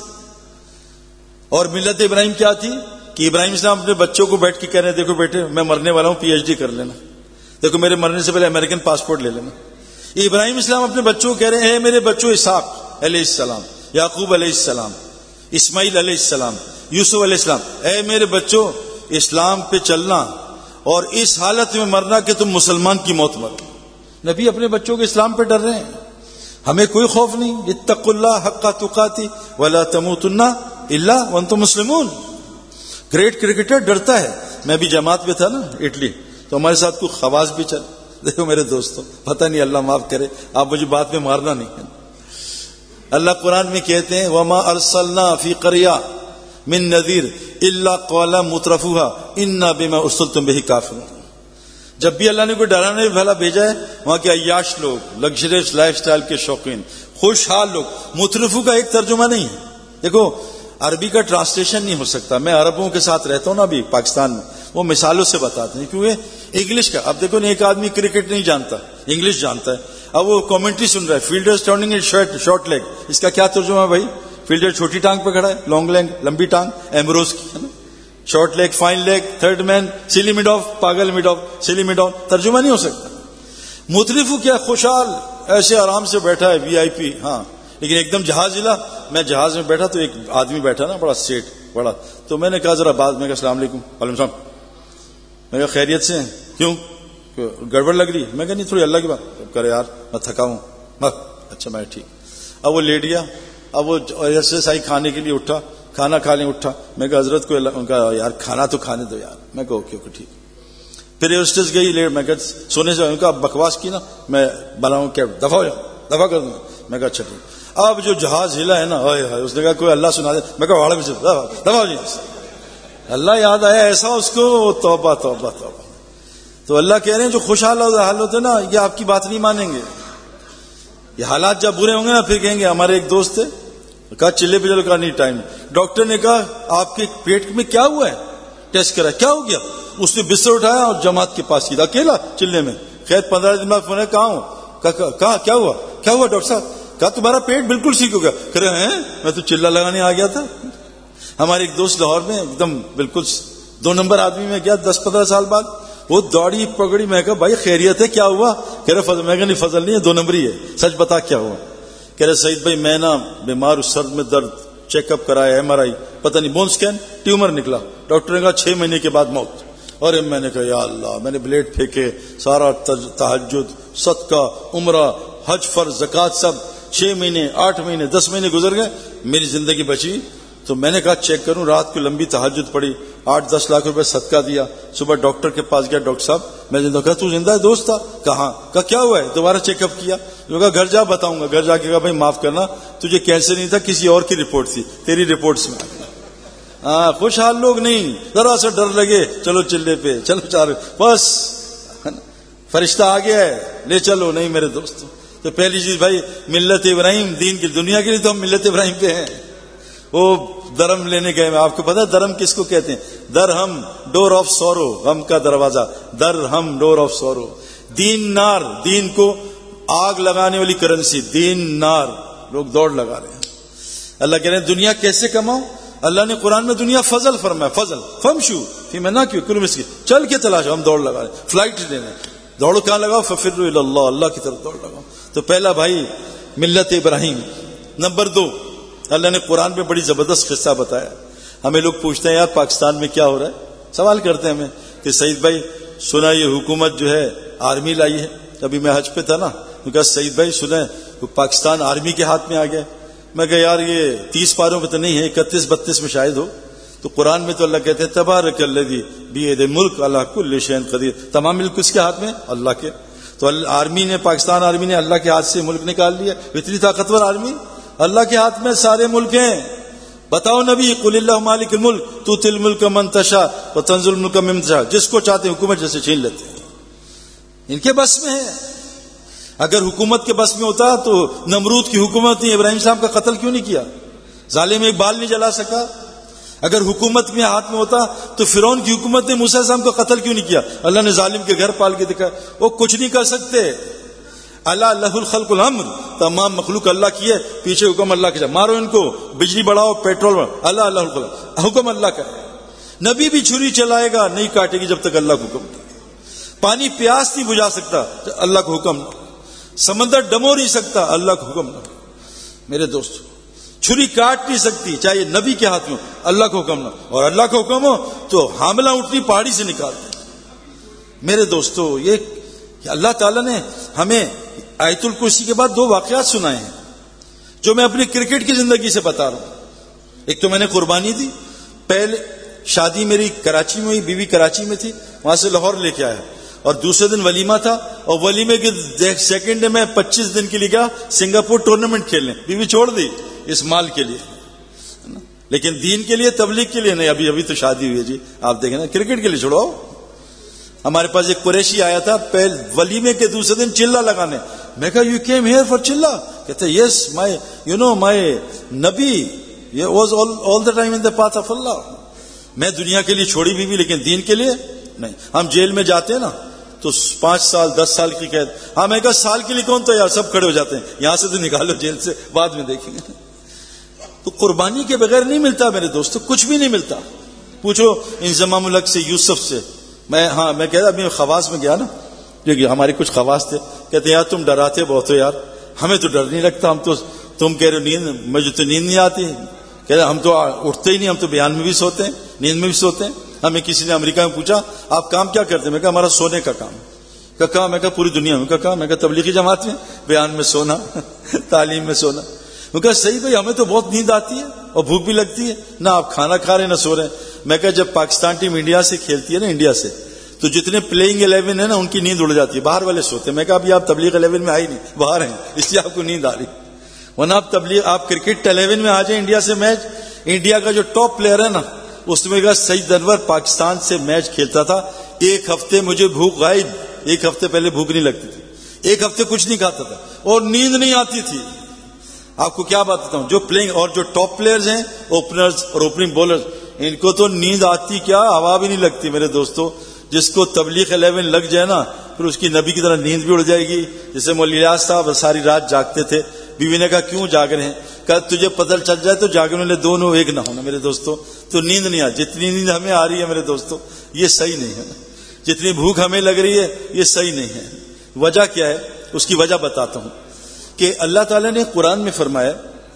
A: اور ملت ابراہیم کیا تھی کہ ابراہیم صاحب اپنے بچوں کو بیٹھ کے کہہ رہے ہیں دیکھو بیٹے میں مرنے والا ہوں, پی ایچ ڈی کر لینا, دیکھو میرے مرنے سے پہلے امریکن پاسپورٹ لے لینا. ابراہیم اسلام اپنے بچوں کو کہہ رہے ہیں میرے بچوں اسحاق علیہ السلام, یعقوب علیہ السلام, اسماعیل علیہ السلام, یوسف علیہ السلام, اے میرے بچوں اسلام پہ چلنا اور اس حالت میں مرنا کہ تم مسلمان کی موت مرو. نبی اپنے بچوں کے اسلام پہ ڈر رہے ہیں, ہمیں کوئی خوف نہیں. اتقوا اللہ حق تقاتی ولا تموتن الا وانتم مسلمون. گریٹ کرکٹر ڈرتا ہے. میں بھی جماعت میں تھا نا اٹلی, تو ہمارے ساتھ کوئی خواص بھی چل. دیکھو میرے دوستوں, پتہ نہیں اللہ معاف کرے, آپ مجھے بات میں مارنا نہیں. اللہ قرآن میں کہتے ہیں وما ارسلنا فی قریہ من نذیر الا قال مترفوها انا بما ارسلتم به کافرون. جب بھی اللہ نے کوئی ڈرانے والا بھیجا ہے, وہاں کے عیاش لوگ, لگژریس لائف سٹائل کے شوقین, خوشحال لوگ, مترفو کا ایک ترجمہ نہیں ہے. دیکھو عربی کا ٹرانسلیشن نہیں ہو سکتا. میں عربوں کے ساتھ رہتا ہوں نا ابھی پاکستان میں, وہ مثالوں سے بتاتے ہیں کیونکہ انگلش کا. اب دیکھو ایک آدمی کرکٹ نہیں جانتا, انگلش جانتا ہے, اب وہ کامنٹری سن رہا ہے fielder standing in short leg, اس کا کیا ترجمہ ہے بھائی؟ فیلڈر چھوٹی ٹانگ پہ کھڑا ہے, لانگ لیگ لمبی ٹانگ ایمبروز کی ہے نا, short leg fine leg, third man silly mid off, پاگل mid off, silly mid off, ترجمہ نہیں ہو سکتا. مترفو کیا خوشحال ایسے آرام سے بیٹھا ہے وی آئی پی. ہاں لیکن ایک دم جہاز ہلا. میں جہاز میں بیٹھا تو ایک آدمی بیٹھا نا بڑا سیٹ بڑا, تو میں نے کہا ذرا بات, میں کہا السلام علیکم. وعلیکم السلام. میں کہا خیریت سے ہیں؟ کیوں گڑبڑ لگ رہی ہے؟ میں کہا نہیں تھوڑی اللہ کی بات کرے یار, میں تھکا ہوں. اچھا میں ٹھیک. اب وہ لیٹ گیا. اب وہ ایکسرسائز کھانے کے لیے اٹھا, کھانا کھانے اٹھا. میں کہا حضرت کو ان کا یار کھانا تو کھانے دو یار. میں کہا اوکے اوکے ٹھیک. پھر ایئرسٹیس گئی لیٹ. میں کہا سونے سے ان کا بکواس کی نا, میں بناؤں کیا دفاع ہو جاؤ, دفاع کر دوں. میں کہا اچھا ٹھیک. اب جو جہاز ہلا ہے نا, ہائے ہائے, اس نے کہا کوئی اللہ سنا دے. میں کہا واڑا بھی دفاع ہو جی. اللہ یاد آیا ایسا اس کو, توبہ توبہ توبہ. تو اللہ کہہ رہے ہیں جو خوشحال حال ہوتے ہیں نا, یہ آپ کی بات نہیں مانیں گے. یہ حالات جب برے ہوں گے نا پھر کہیں گے. ہمارے ایک دوست تھے, کہا چلے پہ چلو, کہا نہیں ٹائم. ڈاکٹر نے کہا آپ کے پیٹ میں کیا ہوا ہے, ٹیسٹ کرا, کیا ہو گیا؟ اس نے بستر اٹھایا اور جماعت کے پاس کیا اکیلا چلے میں. خیر پندرہ دن بعد فون ہے, کہاں ہوں؟ کہا کیا ہوا کیا ہوا ڈاکٹر صاحب؟ کہا تمہارا پیٹ بالکل ٹھیک ہو گیا. کہہ رہے ہیں میں تو چلا لگانے آ گیا تھا. ہمارے ایک دوست لاہور میں ایک دم بالکل دو نمبر آدمی میں گیا دس پندرہ سال بعد, وہ دوڑی پکڑی. میں کہا بھائی خیریت ہے, کیا ہوا؟ کہہ رہے فضل. میں کہا نہیں فضل نہیں ہے, دو نمبری ہے, سچ بتا کیا ہوا. کہہ رہے سعید بھائی میں نا بیمار, اس سر میں درد, چیک اپ کرایا, ایم آر آئی, پتہ نہیں بون اسکین, ٹیومر نکلا. ڈاکٹر نے کہا چھ مہینے کے بعد موت. اور میں نے کہا یا اللہ, میں نے بلیڈ پھینکے, سارا تہجد, صدقہ, عمرہ, حج, فرض, زکات, سب. چھ مہینے آٹھ مہینے دس مہینے گزر گئے, میری زندگی بچی. تو میں نے کہا چیک کروں, رات کو لمبی تہجد پڑی, آٹھ دس لاکھ روپے صدقہ دیا. صبح ڈاکٹر کے پاس گیا, ڈاکٹر صاحب میں زندہ. کہا تو زندہ ہے دوست تھا؟ کہاں. کہا کیا ہوا ہے؟ دوبارہ چیک اپ کیا. کہا گھر جا بتاؤں گا. گھر جا کے کہا بھائی معاف کرنا, تجھے کینسر نہیں تھا, کسی اور کی رپورٹ تھی, تیری رپورٹس میں. ہاں خوشحال لوگ نہیں, ذرا سا ڈر لگے چلو چلے پہ چلو, چار بس فرشتہ آ گیا ہے لے چلو. نہیں میرے دوستوں, تو پہلی چیز بھائی ملت ابراہیم, دین کی دنیا کے لیے تو ہم ملت ابراہیم پہ ہیں. وہ درم لینے گئے, میں آپ کو پتا درم کس کو کہتے ہیں؟ درہم, ڈور آف سورو, غم کا دروازہ, درہم ڈور آف سورو. دین نار, دین کو آگ لگانے والی کرنسی, دین نار, لوگ دوڑ لگا رہے ہیں. اللہ کہہ رہے ہیں دنیا کیسے کماؤ. اللہ نے قرآن میں دنیا فضل فرمایا, فضل فمشو فی مناکبہ کلوا من رزقہ, چل کے تلاشو. ہم دوڑ لگا رہے ہیں, فلائٹ لینے, دوڑو کہاں لگاؤ؟ ففروا الی اللہ, اللہ کی طرف دوڑ لگاؤ. تو پہلا بھائی ملت ابراہیم. نمبر دو, اللہ نے قرآن میں بڑی زبردست قصہ بتایا. ہمیں لوگ پوچھتے ہیں یار پاکستان میں کیا ہو رہا ہے, سوال کرتے ہیں ہمیں کہ سعید بھائی سنا یہ حکومت جو ہے آرمی لائی ہے. ابھی میں حج پہ تھا نا, تو کہا سعید بھائی سنا پاکستان آرمی کے ہاتھ میں آ گیا. میں کہا یار یہ تیس پاروں پہ تو نہیں ہے, اکتیس بتیس میں شاید ہو. تو قرآن میں تو اللہ کہتے ہیں تبارک الذی بیدہ الملک علی کل شیء قدیر, تمام ملک کس کے ہاتھ میں؟ اللہ کے. تو آرمی نے, پاکستان آرمی نے اللہ کے ہاتھ سے ملک نکال لیا. اتنی طاقتور آرمی, اللہ کے ہاتھ میں سارے ملک ہیں. بتاؤ نبی, قل اللہ مالک الملک تؤتی الملک من تشاء وتنزع الملک ممن تشاء, جس کو چاہتے ہیں حکومت جیسے چھین لیتے ہیں. ان کے بس میں ہے. اگر حکومت کے بس میں ہوتا تو نمرود کی حکومت نے ابراہیم صاحب کا قتل کیوں نہیں کیا؟ ظالم ایک بال نہیں جلا سکا. اگر حکومت میں ہاتھ میں ہوتا تو فرعون کی حکومت نے موسیٰ صاحب کا قتل کیوں نہیں کیا؟ اللہ نے ظالم کے گھر پال کے دکھایا, وہ کچھ نہیں کر سکتے. اللہ لہ الخلق الامر، تمام مخلوق اللہ کی ہے، پیچھے حکم اللہ کا، مارو ان کو، بجلی بڑھاؤ، پیٹرول بڑھاؤ، اللہ اللہ الخلق، حکم اللہ کا ہے۔ نبی بھی چھری چلائے گا نہیں کاٹے گی جب تک اللہ کو حکم نہ۔ پانی پیاس نہیں بجھا سکتا اللہ کو حکم نہ، سمندر ڈمو نہیں سکتا اللہ کو حکم نہ۔ میرے دوستو، چھری کاٹ نہیں سکتی چاہے یہ نبی کے ہاتھ میں اللہ کو حکم نہ، اور اللہ کو حکم ہو تو حاملہ اونٹنی پہاڑی سے نکالتے۔ میرے دوستو، یہ اللہ تعالیٰ نے ہمیں آیت الکرسی کے بعد دو واقعات سنائے ہیں جو میں اپنی کرکٹ کی زندگی سے بتا رہا ہوں۔ ایک تو میں نے قربانی دی، پہلے شادی میری کراچی میں ہوئی، بیوی کراچی میں تھی، وہاں سے لاہور لے کے آیا، اور دوسرے دن ولیمہ تھا، اور ولیمے کے سیکنڈ ڈے میں پچیس دن کے لیے گیا سنگاپور ٹورنامنٹ کھیلنے، بیوی چھوڑ دی اس مال کے لیے، لیکن دین کے لیے، تبلیغ کے لیے نہیں۔ ابھی ابھی تو شادی ہوئی ہے جی، آپ دیکھیں نا، کرکٹ کے لیے چھوڑو۔ ہمارے پاس ایک قریشی آیا تھا پہل ولیمے کے دوسرے دن چلا لگانے، میں کہا یو کیم ہیئر فار چلا؟ کہتے یس مائی یو نو مائی نبی was all the time in the path of اللہ۔ میں دنیا کے لیے چھوڑی بھی, بھی لیکن دین کے لیے نہیں. ہم جیل میں جاتے ہیں نا تو پانچ سال دس سال کی قید, ہاں میں کہا سال کے لیے کون تیار, سب کھڑے ہو جاتے ہیں, یہاں سے تو نکالو جیل سے, بعد میں دیکھیں گے. تو قربانی کے بغیر نہیں ملتا میرے دوستو, کچھ بھی نہیں ملتا. پوچھو انضمام الحق سے, یوسف سے. میں ہاں میں کہہ رہا ابھی خواص میں گیا نا, جو ہمارے کچھ خواص تھے, کہتے یار تم ڈراتے بہت ہو یار, ہمیں تو ڈر نہیں لگتا, ہم تو تم کہہ رہے نیند, مجھے تو نیند نہیں آتی. کہہ رہے ہم تو اٹھتے ہی نہیں, ہم تو بیان میں بھی سوتے ہیں, نیند میں بھی سوتے ہیں. ہمیں کسی نے امریکہ میں پوچھا آپ کام کیا کرتے ہیں, میں کہا ہمارا سونے کا کام. کہ کہا میں کہا پوری دنیا میں, کہا میں کہا تبلیغی جماعت میں, بیان میں سونا, تعلیم میں سونا. میں کہا صحیح بھائی, ہمیں تو بہت نیند آتی ہے اور بھوک بھی لگتی ہے, نہ آپ کھانا کھا رہے نہ سو رہے ہیں. میں کہا جب پاکستان ٹیم انڈیا سے کھیلتی ہے نا, انڈیا سے, تو جتنے پلئنگ الیون ہے نا ان کی نیند اڑ جاتی ہے, باہر والے سوتے ہیں. میں کہا ابھی آپ تبلیغ الیون میں آئی نہیں, باہر ہیں, اس لیے آپ کو نیند آ رہی. ورنہ آپ تبلیغ آپ کرکٹ الیون میں آ جائیں انڈیا سے میچ, انڈیا کا جو ٹاپ پلیئر ہے نا اس میں کا سعید انور پاکستان سے میچ کھیلتا تھا, ایک ہفتے مجھے بھوک غائب, ایک ہفتے پہلے بھوک نہیں لگتی تھی, ایک ہفتے کچھ نہیں کھاتا تھا اور نیند نہیں آتی تھی. آپ کو کیا بات بتاؤں, جو پلئنگ اور جو ٹاپ پلیئرز ہیں, اوپنرز اور اوپننگ بولرز, ان کو تو نیند آتی کیا, ہوا بھی نہیں لگتی میرے دوستو. جس کو تبلیغ الیون لگ جائے نا پھر اس کی نبی کی طرح نیند بھی اڑ جائے گی. جیسے مولوی الیاس صاحب ساری رات جاگتے تھے, بیوی نے کہا کیوں جاگ رہے ہیں, کہا تجھے پتہ چل جائے تو جاگنے والے دونوں ایک نہ ہونا میرے دوستو, تو نیند نہیں آ. جتنی نیند ہمیں آ رہی ہے میرے دوستو یہ صحیح نہیں ہے, جتنی بھوک ہمیں لگ رہی ہے یہ صحیح نہیں ہے. وجہ کیا ہے, اس کی وجہ بتاتا ہوں. کہ اللہ تعالیٰ نے قرآن میں فرمایا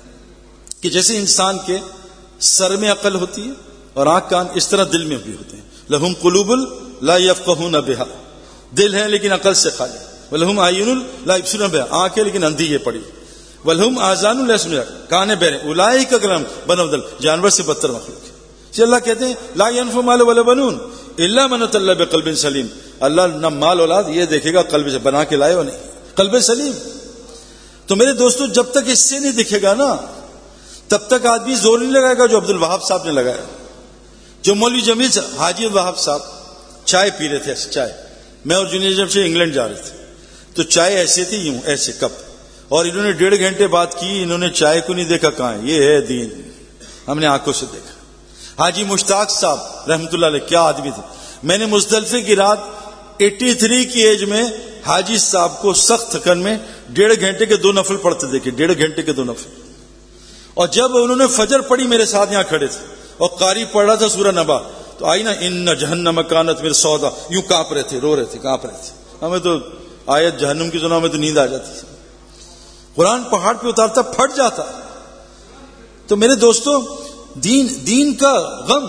A: کہ جیسے انسان کے سر میں عقل ہوتی ہے اور آنکھ کان, اس طرح دل میں بھی ہوتے ہیں. لہم قلوب لا یفقہون بہا, دل ہے لیکن عقل سے خالی. ولہم اعین لا یبصرون بہا, آنکھ ہے لیکن اندھی ہے پڑی. ولہم آذان لا یسمعون, کان بہرے. اولئک کلام بنودل, جانور سے بدتر مخلوق ہے. جی اللہ کہتے ہیں لا ينفع مال ولا بنون الا من اتى الله بقلب سلیم. اللہ نہ مال اولاد یہ دیکھے گا قلب سے, بنا کے لائے ہو نہیں, قلب سلیم. تو میرے دوستو جب تک اس سے نہیں دکھے گا نا تب تک آدمی زور نہیں لگائے گا جو عبد الوہاب صاحب نے لگایا, جو مولوی جمیل صاحب, حاجی وہاب صاحب چائے پی رہے تھے. چائے میں اور جونیئر جب سے انگلینڈ جا رہے تھے تو چائے ایسے تھی یوں ایسے کپ, اور انہوں نے ڈیڑھ گھنٹے بات کی, انہوں نے چائے کو نہیں دیکھا کہاں ہے, یہ ہے دین, ہم نے آنکھوں سے دیکھا. حاجی مشتاق صاحب رحمت اللہ علیہ کیا آدمی تھے. میں نے مزدلفے کی رات ایٹی تھری کی ایج میں حاجی صاحب کو سخت تھکن میں ڈیڑھ گھنٹے کے دو نفل پڑھتے دیکھے, ڈیڑھ گھنٹے کے دو نفل. اور جب انہوں نے فجر پڑھی میرے ساتھ یہاں کھڑے تھے اور قاری پڑھ رہا تھا سورہ نبا, تو آئی نا ان جہنم کانت میرے سودا, یوں کانپ رہے تھے, رو رہے تھے, کانپ رہے تھے. ہمیں تو آیت جہنم کی سنا, ہمیں تو نیند آ جاتی تھی. قرآن پہاڑ پہ اتارتا پھٹ جاتا. تو میرے دوستو دین دین کا غم,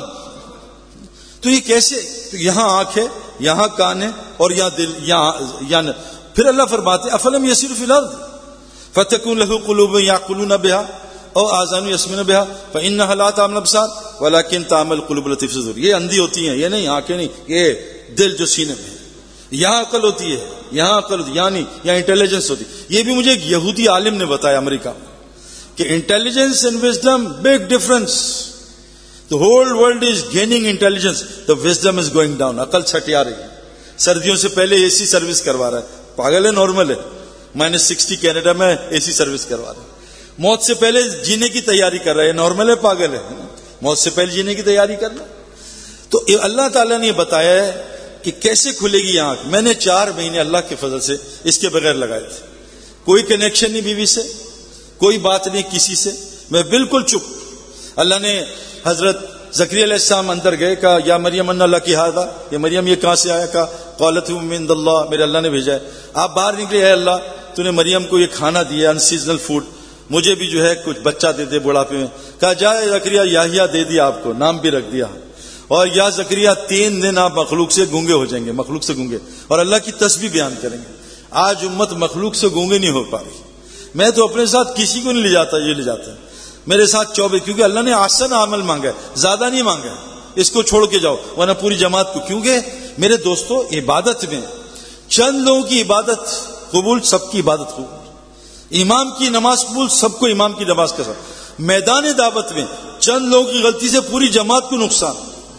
A: تو یہ کیسے, یہاں آنکھ ہے, یہاں کان ہے, اور یہاں دل, یہاں یہاں. پھر اللہ فرماتے افلم یسیروا فی الارض فتکون لہ قلوب یعقلون بہا او آذان یسمعون بہا فانها لا تعمل الابصار ولکن تعمل القلوب التي فی الصدور. یہ اندھی ہوتی ہیں, یہ نہیں آنکھیں نہیں, یہ دل جو سینے میں ہے. یہاں عقل ہوتی ہے, یہاں عقل ہوتی ہے, یعنی یہاں انٹیلیجنس ہوتی ہے. یہ بھی مجھے ایک یہودی عالم نے بتایا امریکہ میں کہ intelligence and wisdom big difference. The whole world is gaining intelligence, the wisdom is going down. عقل چھٹیا رہی ہے. سردیوں سے پہلے اے سی سروس کروا رہا ہے, پاگل ہے, نارمل ہے. مائنس سکسٹی کینیڈا میں اے سی سروس کروا رہا ہے. موت سے پہلے جینے کی تیاری کر رہا ہے, نارمل ہے, پاگل ہے. موت سے پہلے جینے کی تیاری کرنا. تو اللہ تعالیٰ نے یہ بتایا ہے کہ کیسے کھلے گی آنکھ. میں نے چار مہینے اللہ کے فضل سے اس کے بغیر لگائے تھے. کوئی کنیکشن نہیں بیوی سے, کوئی بات نہیں کسی سے, میں بالکل چپ. اللہ نے حضرت زکریا علیہ السلام اندر گئے, کہا یا مریم ان اللہ کی ہاذا, یہ مریم یہ کہاں سے آیا؟ کہا قالت من عند اللہ, میرے اللہ نے بھیجا ہے. آپ باہر نکلے, اے اللہ تو نے مریم کو یہ کھانا دیا ان سیزنل فوڈ, مجھے بھی جو ہے کچھ بچہ دے دے بڑھاپے میں. کہا جائے زکریا یحییٰ دے دیا آپ کو, نام بھی رکھ دیا. اور یا زکریا تین دن آپ مخلوق سے گونگے ہو جائیں گے, مخلوق سے گونگے, اور اللہ کی تسبیح بیان کریں گے. آج امت مخلوق سے گونگے نہیں ہو پا رہی. میں تو اپنے ساتھ کسی کو نہیں لے جاتا, یہ لے جاتا ہے میرے ساتھ چوبیس, کیونکہ اللہ نے آسن عمل مانگا ہے, زیادہ نہیں مانگا ہے. اس کو چھوڑ کے جاؤ ورنہ پوری جماعت کو. کیونکہ میرے دوستو عبادت میں چند لوگوں کی عبادت قبول, سب کی عبادت قبول. امام کی نماز قبول, سب کو امام کی نماز کا ساتھ. میدان دعوت میں چند لوگوں کی غلطی سے پوری جماعت کو نقصان.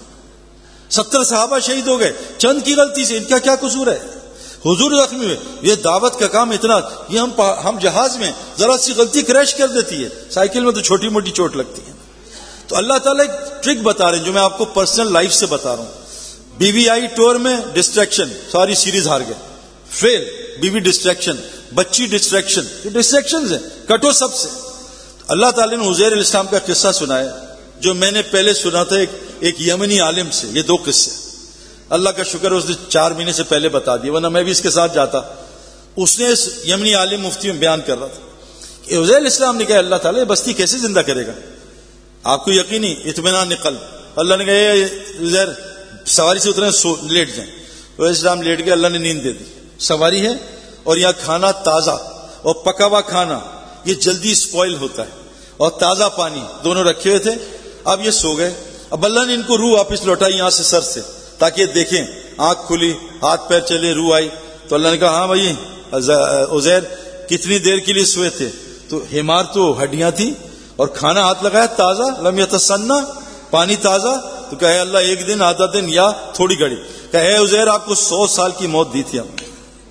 A: ستر صحابہ شہید ہو گئے چند کی غلطی سے, ان کا کیا قصور ہے؟ حضور زخمی ہوئے. یہ دعوت کا کام اتنا, یہ ہم ہم جہاز میں ذرا سی غلطی کریش کر دیتی ہے, سائیکل میں تو چھوٹی موٹی چوٹ لگتی ہے. تو اللہ تعالیٰ ایک ٹرک بتا رہے ہیں جو میں آپ کو پرسنل لائف سے بتا رہا ہوں. بی وی آئی ٹور میں ڈسٹریکشن, ساری سیریز ہار گئے, فیل. بیوی ڈسٹریکشن, بچی ڈسٹریکشن, یہ ڈسٹریکشن ہیں, کٹو سب سے. اللہ تعالیٰ نے عزیر علیہ السلام کا قصہ سنایا جو میں نے پہلے سنا تھا ایک, ایک یمنی عالم سے. یہ دو قصے اللہ کا شکر ہے اس نے چار مہینے سے پہلے بتا دیا, ورنہ میں بھی اس کے ساتھ جاتا. اس نے اس یمنی عالم مفتی میں بیان کر رہا تھا کہ عزیر علیہ السلام نے کہا اللہ تعالیٰ یہ بستی کیسے زندہ کرے گا؟ آپ کو یقینی اطمینان قلب. اللہ نے کہا عزیر سواری سے اترے, سو لیٹ جائیں. عزیر السلام لیٹ گئے, اللہ نے نیند دے دی. سواری ہے اور یہاں کھانا تازہ اور پکا ہوا کھانا یہ جلدی سپوائل ہوتا ہے, اور تازہ پانی دونوں رکھے ہوئے تھے. اب یہ سو گئے. اب اللہ نے ان کو روح واپس لوٹائی یہاں سے سر سے, تاکہ یہ دیکھیں. آنکھ کھلی, ہاتھ پیر چلے, روح آئی. تو اللہ نے کہا ہاں بھائی عزیر کتنی دیر کے لیے سوئے تھے؟ تو ہمار تو ہڈیاں تھی اور کھانا ہاتھ لگایا تازہ, لم یتسنہ, پانی تازہ. تو کہے اللہ ایک دن, آدھا دن یا تھوڑی گھڑی. کہے عزیر آپ کو سو سال کی موت دی تھی ہم نے.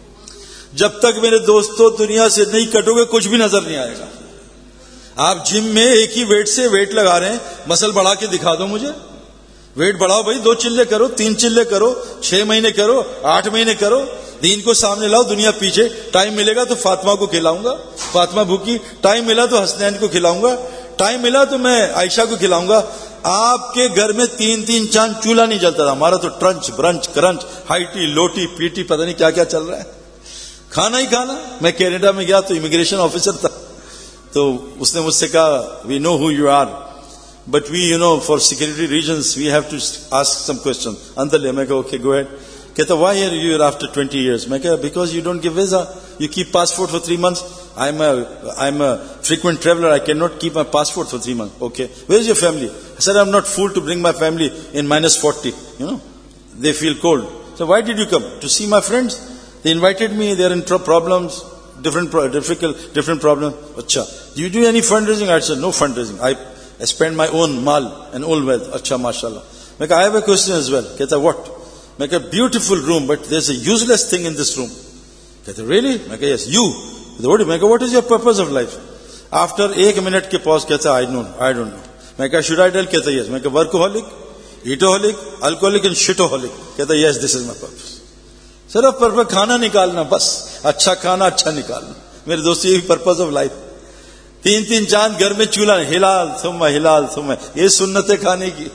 A: جب تک میرے دوستوں دنیا سے نہیں کٹو گے کچھ بھی نظر نہیں آئے گا. آپ جم میں ایک ہی ویٹ سے ویٹ لگا رہے ہیں, مسل بڑھا کے دکھا دو مجھے. ویٹ بڑھاؤ بھائی, دو چلے کرو, تین چلے کرو, چھ مہینے کرو, آٹھ مہینے کرو. دین کو سامنے لاؤ, دنیا پیچھے. ٹائم ملے گا تو فاطمہ کو کھلاؤں گا, فاطمہ بھوکی. ٹائم ملا تو حسنین کو کھلاؤں گا, ٹائم ملا تو میں عائشہ کو کھلاؤں گا. آپ کے گھر میں تین تین چاند چولہا نہیں جلتا تھا, ہمارا تو ٹرنچ برنچ کرنچ ہائٹی لوٹی پیٹی پتہ نہیں کیا کیا چل رہا ہے, کھانا ہی کھانا. میں کینیڈا میں گیا تو امیگریشن آفیسر تھا, تو اس نے مجھ سے کہا we know who you are but we you know for security reasons we have to ask some question. اندر لے. میں کہا اوکے گو ہیڈ. کہتا why are you after twenty years? میں کہا because you don't give visa, you keep passport for three months. I am a I am a frequent traveler. I cannot keep my passport for three months. Okay, where is your family? I said I'm not fool to bring my family in minus forty. You know, they feel cold. So why did you come? To see my friends. They invited me. They are in tr- problems, different pro- difficult different problems. Acha, do you do any fundraising? I said no fundraising. I, I spend my own mal and all wealth. Acha, mashallah. I have a question as well. Kehta what? I a beautiful room, but there's a useless thing in this room. Kehta really? I yes, you. What is your purpose of life? After ایک minute کے پاس کہتا ہے I don't I don't know. میں کہا should I tell? کہتا ہے yes. میں کہا workaholic, eatoholic, alcoholic and shitoholic. کہتا ہے yes, this is my purpose. صرف پرپس کھانا نکالنا, بس اچھا کھانا اچھا نکالنا. میرے دوست یہ پرپز آف لائف. تین تین چاند گھر میں چولہا, ہلال ثم ہلال ثم, یہ سنتیں کھانے کی.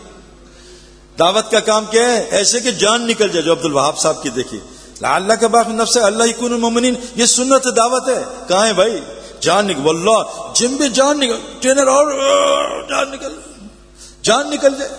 A: دعوت کا کام کیا ہے؟ ایسے کہ جان نکل جائے, جو عبد الوہاب صاحب کی دیکھیے, اللہ کا باق نفس ہے اللہ یکون المؤمنین. یہ سنت دعوت ہے. کہاں ہے بھائی جان نکل؟ واللہ جم بھی جان نکل, ٹرینر اور جان نکل جان نکل جائے.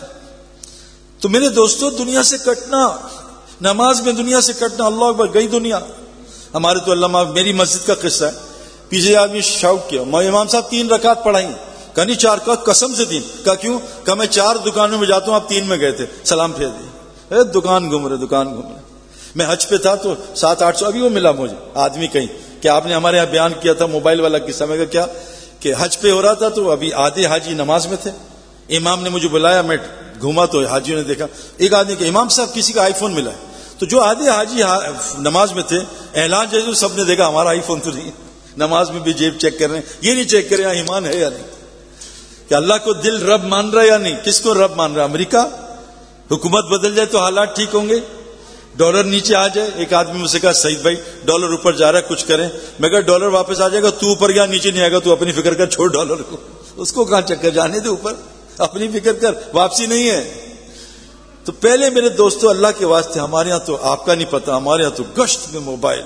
A: تو میرے دوستوں دنیا سے کٹنا, نماز میں دنیا سے کٹنا, اللہ اکبر, گئی دنیا. ہمارے تو اللہ, میری مسجد کا قصہ ہے. پیچھے آدمی شاؤٹ کیا, امام صاحب تین رکعت پڑھائیں, کہا نہیں چار, کا قسم سے تین. کہا کیوں؟ کہا میں چار دکانوں میں جاتا ہوں, آپ تین میں گئے تھے, سلام پھیر دیے. دکان گھوم رہے دکان گھوم رہے. میں حج پہ تھا تو سات آٹھ سو ابھی وہ ملا مجھے آدمی کہیں کہ آپ نے ہمارے یہاں بیان کیا تھا موبائل والا قصہ. میں کیا کہ حج پہ ہو رہا تھا تو ابھی آدھے حاجی نماز میں تھے. امام نے مجھے بلایا, میں گھوما تو حاجیوں نے دیکھا ایک آدمی کہ امام صاحب کسی کا آئی فون ملا ہے. تو جو آدھے حاجی نماز میں تھے, اعلان جیسے سب نے دیکھا ہمارا آئی فون تو نہیں. نماز میں بھی جیب چیک کر رہے ہیں, یہ نہیں چیک کر رہے ہیں ایمان ہے یا نہیں, کہ اللہ کو دل رب مان رہا ہے یا نہیں. کس کو رب مان رہا ہے؟ امریکہ. حکومت بدل جائے تو حالات ٹھیک ہوں گے. ڈالر نیچے آ جائے. ایک آدمی مجھ سے کہا سعید بھائی ڈالر اوپر جا رہا ہے کچھ کریں. میں کہا ڈالر واپس آ جائے گا, تو اوپر گیا نیچے نہیں آئے گا, تو اپنی فکر کر, چھوڑ ڈالر کو, اس کو کہاں چکر, جانے دے اوپر, اپنی فکر کر, واپسی نہیں ہے. تو پہلے میرے دوستو اللہ کے واسطے, ہمارے یہاں تو آپ کا نہیں پتا, ہمارے یہاں تو گشت میں موبائل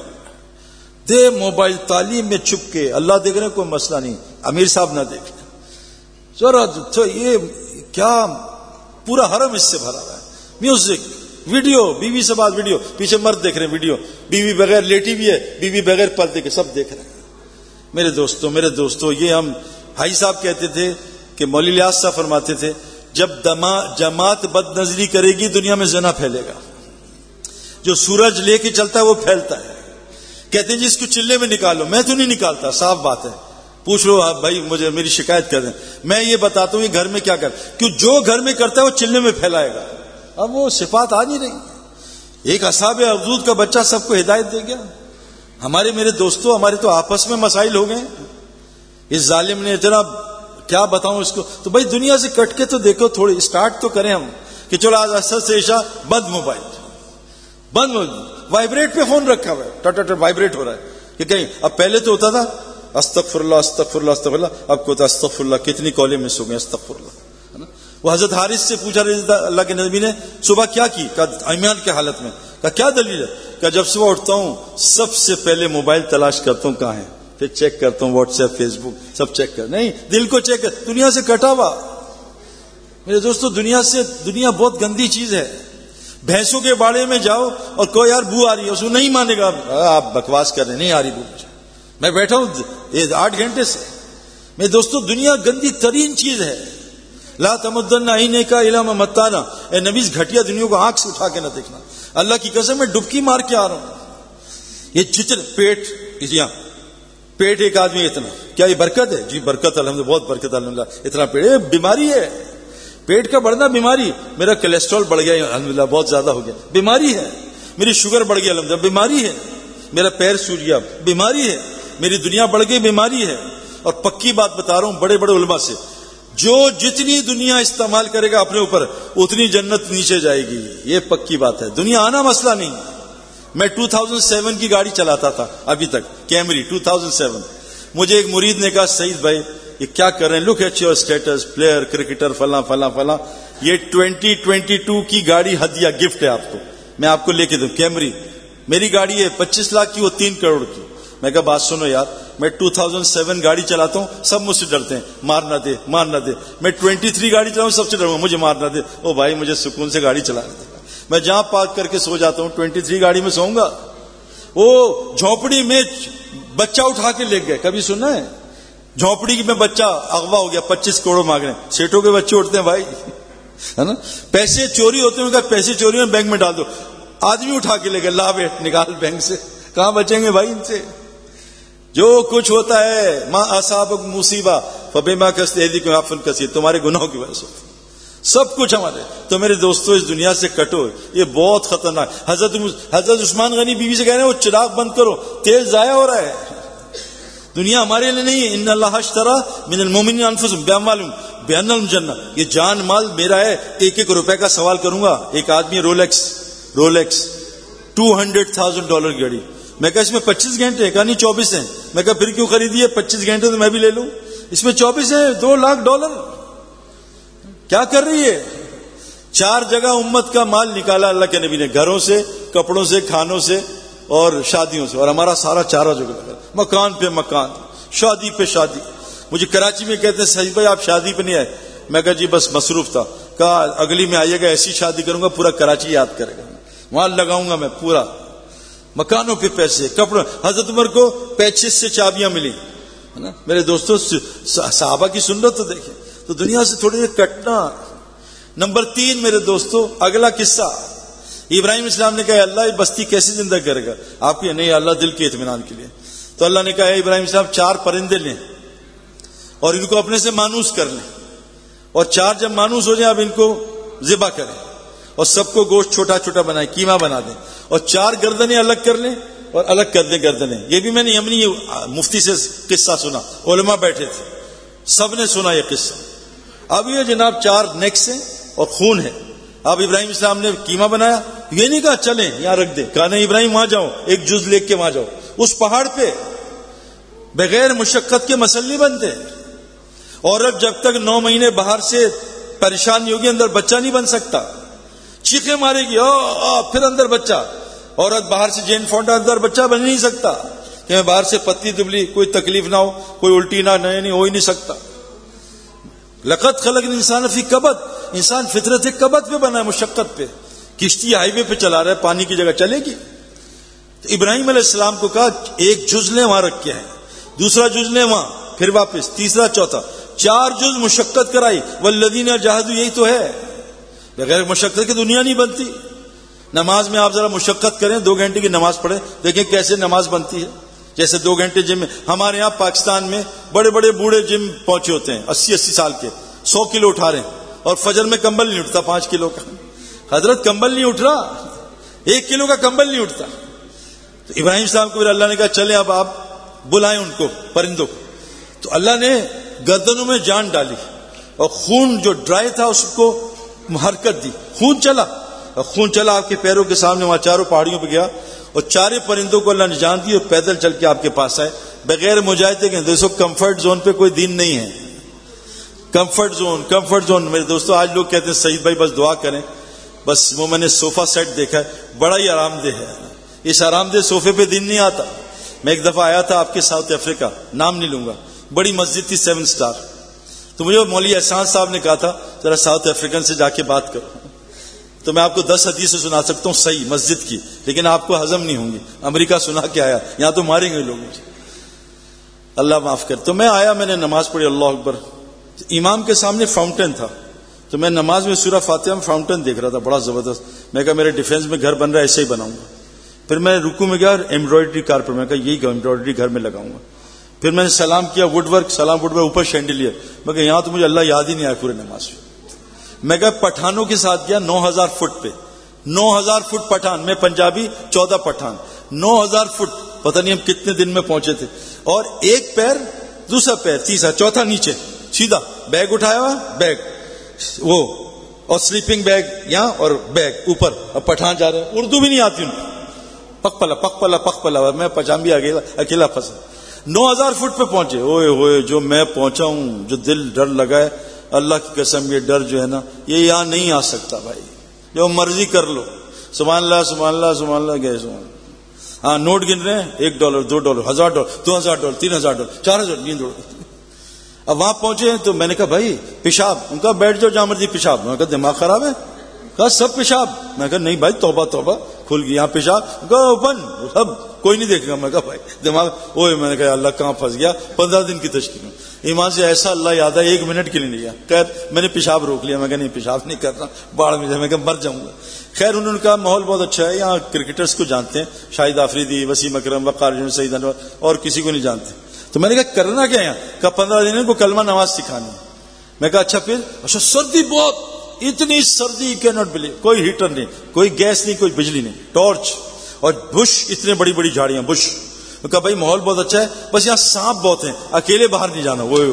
A: دے, موبائل تعلیم میں چھپ کے, اللہ دیکھ رہے کوئی مسئلہ نہیں, امیر صاحب نہ دیکھ رہے, ذرا تو یہ کیا پورا حرم اس سے بھرا ہوا ہے. میوزک, ویڈیو, بیوی سے بات ویڈیو, پیچھے مرد دیکھ رہے ہیں ویڈیو, بیوی بغیر لیٹی بھی ہے, بیوی بغیر پردے کے, سب دیکھ رہے ہیں. میرے دوستو میرے دوستو یہ ہم بھائی صاحب کہتے تھے کہ مولوی الیاس صاحب فرماتے تھے جب جماعت بد نظری کرے گی دنیا میں زنا پھیلے گا. جو سورج لے کے چلتا ہے وہ پھیلتا ہے. کہتے ہیں جی اس کو چلے میں نکالو, میں تو نہیں نکالتا, صاف بات ہے, پوچھ لو آپ بھائی, مجھے میری شکایت کر دیں, میں یہ بتاتا ہوں یہ گھر میں کیا کر, کیوں جو گھر میں کرتا ہے وہ چلے میں پھیلائے گا. اب وہ صفات آ نہیں رہی. ایک اصحاب اخدود کا بچہ سب کو ہدایت دے گیا. ہمارے میرے دوستوں ہمارے تو آپس میں مسائل ہو گئے. اس ظالم نے اتنا, کیا بتاؤں اس کو. تو بھائی دنیا سے کٹ کے تو دیکھو, تھوڑی اسٹارٹ تو کریں ہم کہ چلو آج اثر سے عشاء بند موبائل, بند وائبریٹ پہ فون رکھا ہوا ہے, ٹٹ ٹٹ وائبریٹ ہو رہا ہے کہ کہیں. اب پہلے تو ہوتا تھا استغفر اللہ استغفر اللہ استغفر اللہ, اب کو ہوتا استغفر اللہ, کتنی کالیں مس ہو گئے استغفر اللہ. وہ حضرت حارث سے پوچھا اللہ کے نبی نے صبح کیا کی, کہا ایمان کے حالت میں, کہا کیا دلیل ہے, کہا جب صبح اٹھتا ہوں سب سے پہلے موبائل تلاش کرتا ہوں کہاں ہے, پھر چیک کرتا ہوں واٹس ایپ فیس بک سب چیک کر, نہیں دل کو چیک کر, دنیا سے کٹا ہوا. میرے دوستو دنیا سے, دنیا بہت گندی چیز ہے. بھینسوں کے باڑے میں جاؤ اور کوئی یار بو آ رہی ہے, اس کو نہیں مانے گا, آپ بکواس کر رہے, نہیں آ رہی بو, میں بیٹھا ہوں آٹھ گھنٹے سے. میرے دوستو دنیا گندی ترین چیز ہے. لا تمدن عینے کا علم متانا, اے نبی گھٹیا دنیا کو آنکھ سے اٹھا کے نہ دیکھنا. اللہ کی قسم میں ڈبکی مار کے آ رہا ہوں. یہ جتنے پیٹ, یہاں پیٹ ایک آدمی اتنا, کیا یہ برکت ہے؟ جی برکت الحمدللہ, بہت برکت الحمدللہ. اتنا پیٹ بیماری ہے, پیٹ کا بڑھنا بیماری. میرا کولیسٹرول بڑھ گیا الحمدللہ, بہت زیادہ ہو گیا, بیماری ہے. میری شوگر بڑھ گئی الحمدللہ, بیماری ہے. میرا پیر سوج گیا, بیماری ہے. میری دنیا بڑھ گئی, بیماری ہے. اور پکی بات بتا رہا ہوں بڑے بڑے علماء سے, جو جتنی دنیا استعمال کرے گا اپنے اوپر اتنی جنت نیچے جائے گی. یہ پکی بات ہے. دنیا آنا مسئلہ نہیں. میں دو ہزار سات کی گاڑی چلاتا تھا ابھی تک, کیمری دو ہزار سات. مجھے ایک مرید نے کہا سعید بھائی یہ کیا کر رہے ہیں, look at your status, player cricketer فلاں فلاں فلاں, یہ ٹوینٹی ٹوینٹی ٹو کی گاڑی ہدیہ گفٹ ہے آپ کو, میں آپ کو لے کے دوں. کیمری میری گاڑی ہے پچیس لاکھ کی, وہ تین کروڑ کی. میں کہا بات سنو یار, میں دو ہزار سات گاڑی چلاتا ہوں, سب مجھ سے ڈرتے ہیں, مار نہ دے مار نہ دے. میں تیئیس گاڑی چلاؤں, سب سے ڈروں, مجھے مار نہ دے. او بھائی مجھے سکون سے گاڑی چلا دے. میں جہاں پارک کر کے سو جاتا ہوں تیئیس گاڑی میں سوؤں گا. وہ جھونپڑی میں بچہ اٹھا کے لے گئے, کبھی سننا ہے؟ جھونپڑی میں بچہ اغوا ہو گیا, پچیس کروڑ مانگ رہے ہیں. سیٹوں کے بچے اٹھتے ہیں بھائی, ہے نا, پیسے چوری ہوتے ہیں, پیسے چوری میں بینک میں ڈال دو. آدمی اٹھا کے لے گئے, لا بیٹ نکال بینک سے. کہاں بچیں گے بھائی ان سے؟ جو کچھ ہوتا ہے ماں اصابک مصیبہ فبما کسبت ایدیکم عفو کثیر, تمہارے گناہوں کی وجہ سے سب کچھ ہمارے. تو میرے دوستو اس دنیا سے کٹو, یہ بہت خطرناک. حضرت حضرت عثمان غنی بیوی سے کہہ رہے ہیں وہ چراغ بند کرو, تیل ضائع ہو رہا ہے. دنیا ہمارے لیے نہیں ہے. ان اللہ اشترى من المؤمنین انفسهم باموالهم بان لهم الجنہ, یہ جان مال میرا ہے. ایک ایک روپے کا سوال کروں گا. ایک آدمی Rolex Rolex two hundred thousand dollar کی گھڑی, میں کہا اس میں پچیس گھنٹے, کہا نہیں چوبیس ہیں. میں کہا پھر کیوں خریدی ہے, پچیس گھنٹے تو میں بھی لے لوں, اس میں چوبیس ہیں, دو لاکھ ڈالر. کیا کر رہی ہے؟ چار جگہ امت کا مال نکالا اللہ کے نبی نے, گھروں سے, کپڑوں سے, کھانوں سے اور شادیوں سے. اور ہمارا سارا چارہ جگہ لگا, مکان پہ مکان, شادی پہ شادی. مجھے کراچی میں کہتے ہیں سعید بھائی آپ شادی پہ نہیں آئے. میں کہا جی بس مصروف تھا. کہا اگلی میں آئیے گا, ایسی شادی کروں گا پورا کراچی یاد کرے گا, وہاں لگاؤں گا میں پورا. مکانوں پہ پیسے, کپڑوں. حضرت عمر کو پیچیس سے چابیاں ملی, ہے نا. میرے دوستوں صحابہ کی سنت تو دیکھیں. تو دنیا سے تھوڑی دیر کٹنا. نمبر تین میرے دوستو, اگلا قصہ. ابراہیم اسلام نے کہا اللہ یہ بستی کیسے زندہ کرے گا آپ کی؟ نہیں اللہ دل کے اطمینان کے لیے. تو اللہ نے کہا ابراہیم اسلام چار پرندے لیں اور ان کو اپنے سے مانوس کر لیں, اور چار جب مانوس ہو جائیں اب ان کو ذبح کریں اور سب کو گوشت چھوٹا چھوٹا بنائیں, قیمہ بنا دیں, اور چار گردنیں الگ کر لیں اور الگ کر دیں گردنیں. یہ بھی میں نے یمنی مفتی سے قصہ سنا, علماء بیٹھے تھے, سب نے سنا یہ قصہ. اب یہ جناب چار نیکس ہیں اور خون ہے, اب ابراہیم اسلام نے قیمہ بنایا, یہ نہیں کہا چلیں یہاں رکھ دیں, کہا نہیں ابراہیم وہاں جاؤ, ایک جز لے کے وہاں جاؤ. اس پہاڑ پہ بغیر مشقت کے مسل نہیں بنتے. عورت جب تک نو مہینے باہر سے پریشان نہیں ہوگی اندر بچہ نہیں بن سکتا. چیخیں مارے گی او, او پھر اندر بچہ. عورت باہر سے جین فونڈا اندر بچہ بن نہیں سکتا کہ میں باہر سے پتلی دبلی, کوئی تکلیف نہ ہو, کوئی الٹی نہ, نہیں نہیں ہو ہی نہیں سکتا. لقد خلقنا الانسان فی کبد, انسان فطرت کبد پہ بنا ہے, مشقت پہ. کشتی ہائی وے پہ چلا رہا ہے, پانی کی جگہ چلے گی. تو ابراہیم علیہ السلام کو کہا ایک جز لیں وہاں رکھ کے ہیں, دوسرا جز لیں وہاں, پھر واپس, تیسرا چوتھا, چار جز مشقت کرائی. والذین جاہدوا, یہی تو ہے, بغیر مشقت کی دنیا نہیں بنتی. نماز میں آپ ذرا مشقت کریں, دو گھنٹے کی نماز پڑھیں, دیکھیں کیسے نماز بنتی ہے. جیسے دو گھنٹے جم میں, ہمارے یہاں پاکستان میں بڑے بڑے بوڑھے جم پہنچے ہوتے ہیں, اسی اسی سال کے, سو کلو اٹھا رہے ہیں, اور فجر میں کمبل نہیں اٹھتا پانچ کلو کا. حضرت کمبل نہیں اٹھ رہا, ایک کلو کا کمبل نہیں اٹھتا. تو ابراہیم صاحب کو پھر اللہ نے کہا چلے اب آپ بلائیں ان کو, پرندوں کو. تو اللہ نے گردنوں میں جان ڈالی, اور خون جو ڈرائی تھا اس کو حرکت دی, خون چلا, اور خون چلا آپ کے پیروں کے سامنے, وہاں چاروں پہاڑیوں پہ گیا, اور چارے پرندوں کو اللہ نے جان دی, اور پیدل چل کے آپ کے پاس آئے بغیر مجاہدے کے. دوستو کمفرٹ زون پہ کوئی دین نہیں ہے. Comfort zone, comfort zone. میرے دوستو آج لوگ کہتے ہیں سعید بھائی بس دعا کریں, بس وہ میں نے صوفہ سیٹ دیکھا ہے, بڑا ہی آرام دہ ہے. اس آرام دہ صوفے پہ دین نہیں آتا. میں ایک دفعہ آیا تھا آپ کے ساؤتھ افریقہ, نام نہیں لوں گا, بڑی مسجد تھی سیون سٹار. تو مجھے مولوی احسان صاحب نے کہا تھا ذرا ساؤتھ افریقن سے جا کے بات کرو. تو میں آپ کو دس حدیثیں سنا سکتا ہوں صحیح مسجد کی, لیکن آپ کو ہضم نہیں ہوں گی. امریکہ سنا کے آیا, یہاں تو ماریں گے لوگ مجھے, اللہ معاف کر. تو میں آیا, میں نے نماز پڑھی, اللہ اکبر. امام کے سامنے فاؤنٹین تھا, تو میں نماز میں سورہ فاتحہ میں فاؤنٹین دیکھ رہا تھا, بڑا زبردست. میں کہا میرے ڈیفینس میں گھر بن رہا ہے, ایسے ہی بناؤں گا. پھر میں رکوع میں گیا, ایمبرائڈری کارپیٹ, میں کہا یہی ایمبرائڈری گھر میں لگاؤں گا. پھر میں نے سلام کیا, ووڈ ورک, سلام ووڈ ورک, اوپر شینڈیلیئر. میں کہا یہاں تو مجھے اللہ یاد ہی نہیں آیا پورے نماز میں. میں کہا پٹھانوں کے ساتھ گیا نو ہزار فٹ پہ, نو ہزار فٹ پٹھان, میں پنجابی, چودہ پٹھان, نو ہزار فٹ. پتہ نہیں ہم کتنے دن میں پہنچے تھے. اور ایک پیر, دوسرا پیر, تیسرا, چوتھا نیچے سیدھا, بیگ اٹھایا ہوا, بیگ وہ, اور سلیپنگ بیگ یہاں, اور بیگ اوپر, اور پٹھان جا رہے ہیں. اردو بھی نہیں آتی ان کو, پک پلا پک پلا پک پلا. میں پنجابی اکیلا اکیلا پھنسا. نو ہزار فٹ پہ پہنچے. اوئے ہوئے جو میں پہنچا ہوں, جو دل ڈر لگا ہے, اللہ کی قسم یہ ڈر جو ہے نا, یہ یہاں نہیں آ سکتا بھائی. جو مرضی کر لو, سبحان اللہ سبحان اللہ سبحان اللہ گئے سبحان اللہ. ہاں نوٹ گن رہے ہیں, ایک ڈالر, دو ڈالر, ہزار ڈالر, دو ہزار ڈالر, تین ہزار ڈالر, چار ہزار ڈالر. اب وہاں پہنچے تو میں نے کہا بھائی پیشاب, ان کا بیٹھ جاؤ جہاں مرضی پیشاب. میں کہا دماغ خراب ہے, کہا سب پیشاب. میں کہا نہیں بھائی توبہ توبہ, کھل گئی یہاں پیشاب. کہا اوپن, سب کوئی نہیں دیکھے گا. میں کہا بھائی دماغ, اوے میں نے کہا اللہ کہاں پھنس گیا. پندرہ دن کی تشکیل میں ایمان سے ایسا اللہ یاد ہے, ایک منٹ کے لیے نہیں گیا. خیر میں نے پیشاب روک لیا, میں کہا نہیں پیشاب نہیں کرنا, باڑھ میں جائے, میں کہا مر جاؤں گا. خیر انہوں نے کہا ماحول بہت اچھا ہے یہاں, کرکٹرز کو جانتے ہیں, شاہد آفریدی, وسیم اکرم, وقار جون, سعید انور, اور کسی کو نہیں جانتے. تو میں نے کہا کرنا کیا یہاں, کہا پندرہ دن کو کلمہ نماز سکھانی. میں کہا اچھا پھر, اچھا سردی بہت, اتنی سردی کی ناٹ بلیو, کوئی ہیٹر نہیں, کوئی گیس نہیں, کوئی بجلی نہیں, ٹارچ, اور بش, اتنے بڑی بڑی جھاڑیاں, بش. میں کہا بھائی ماحول بہت اچھا ہے, بس یہاں سانپ بہت ہیں, اکیلے باہر نہیں جانا. وہ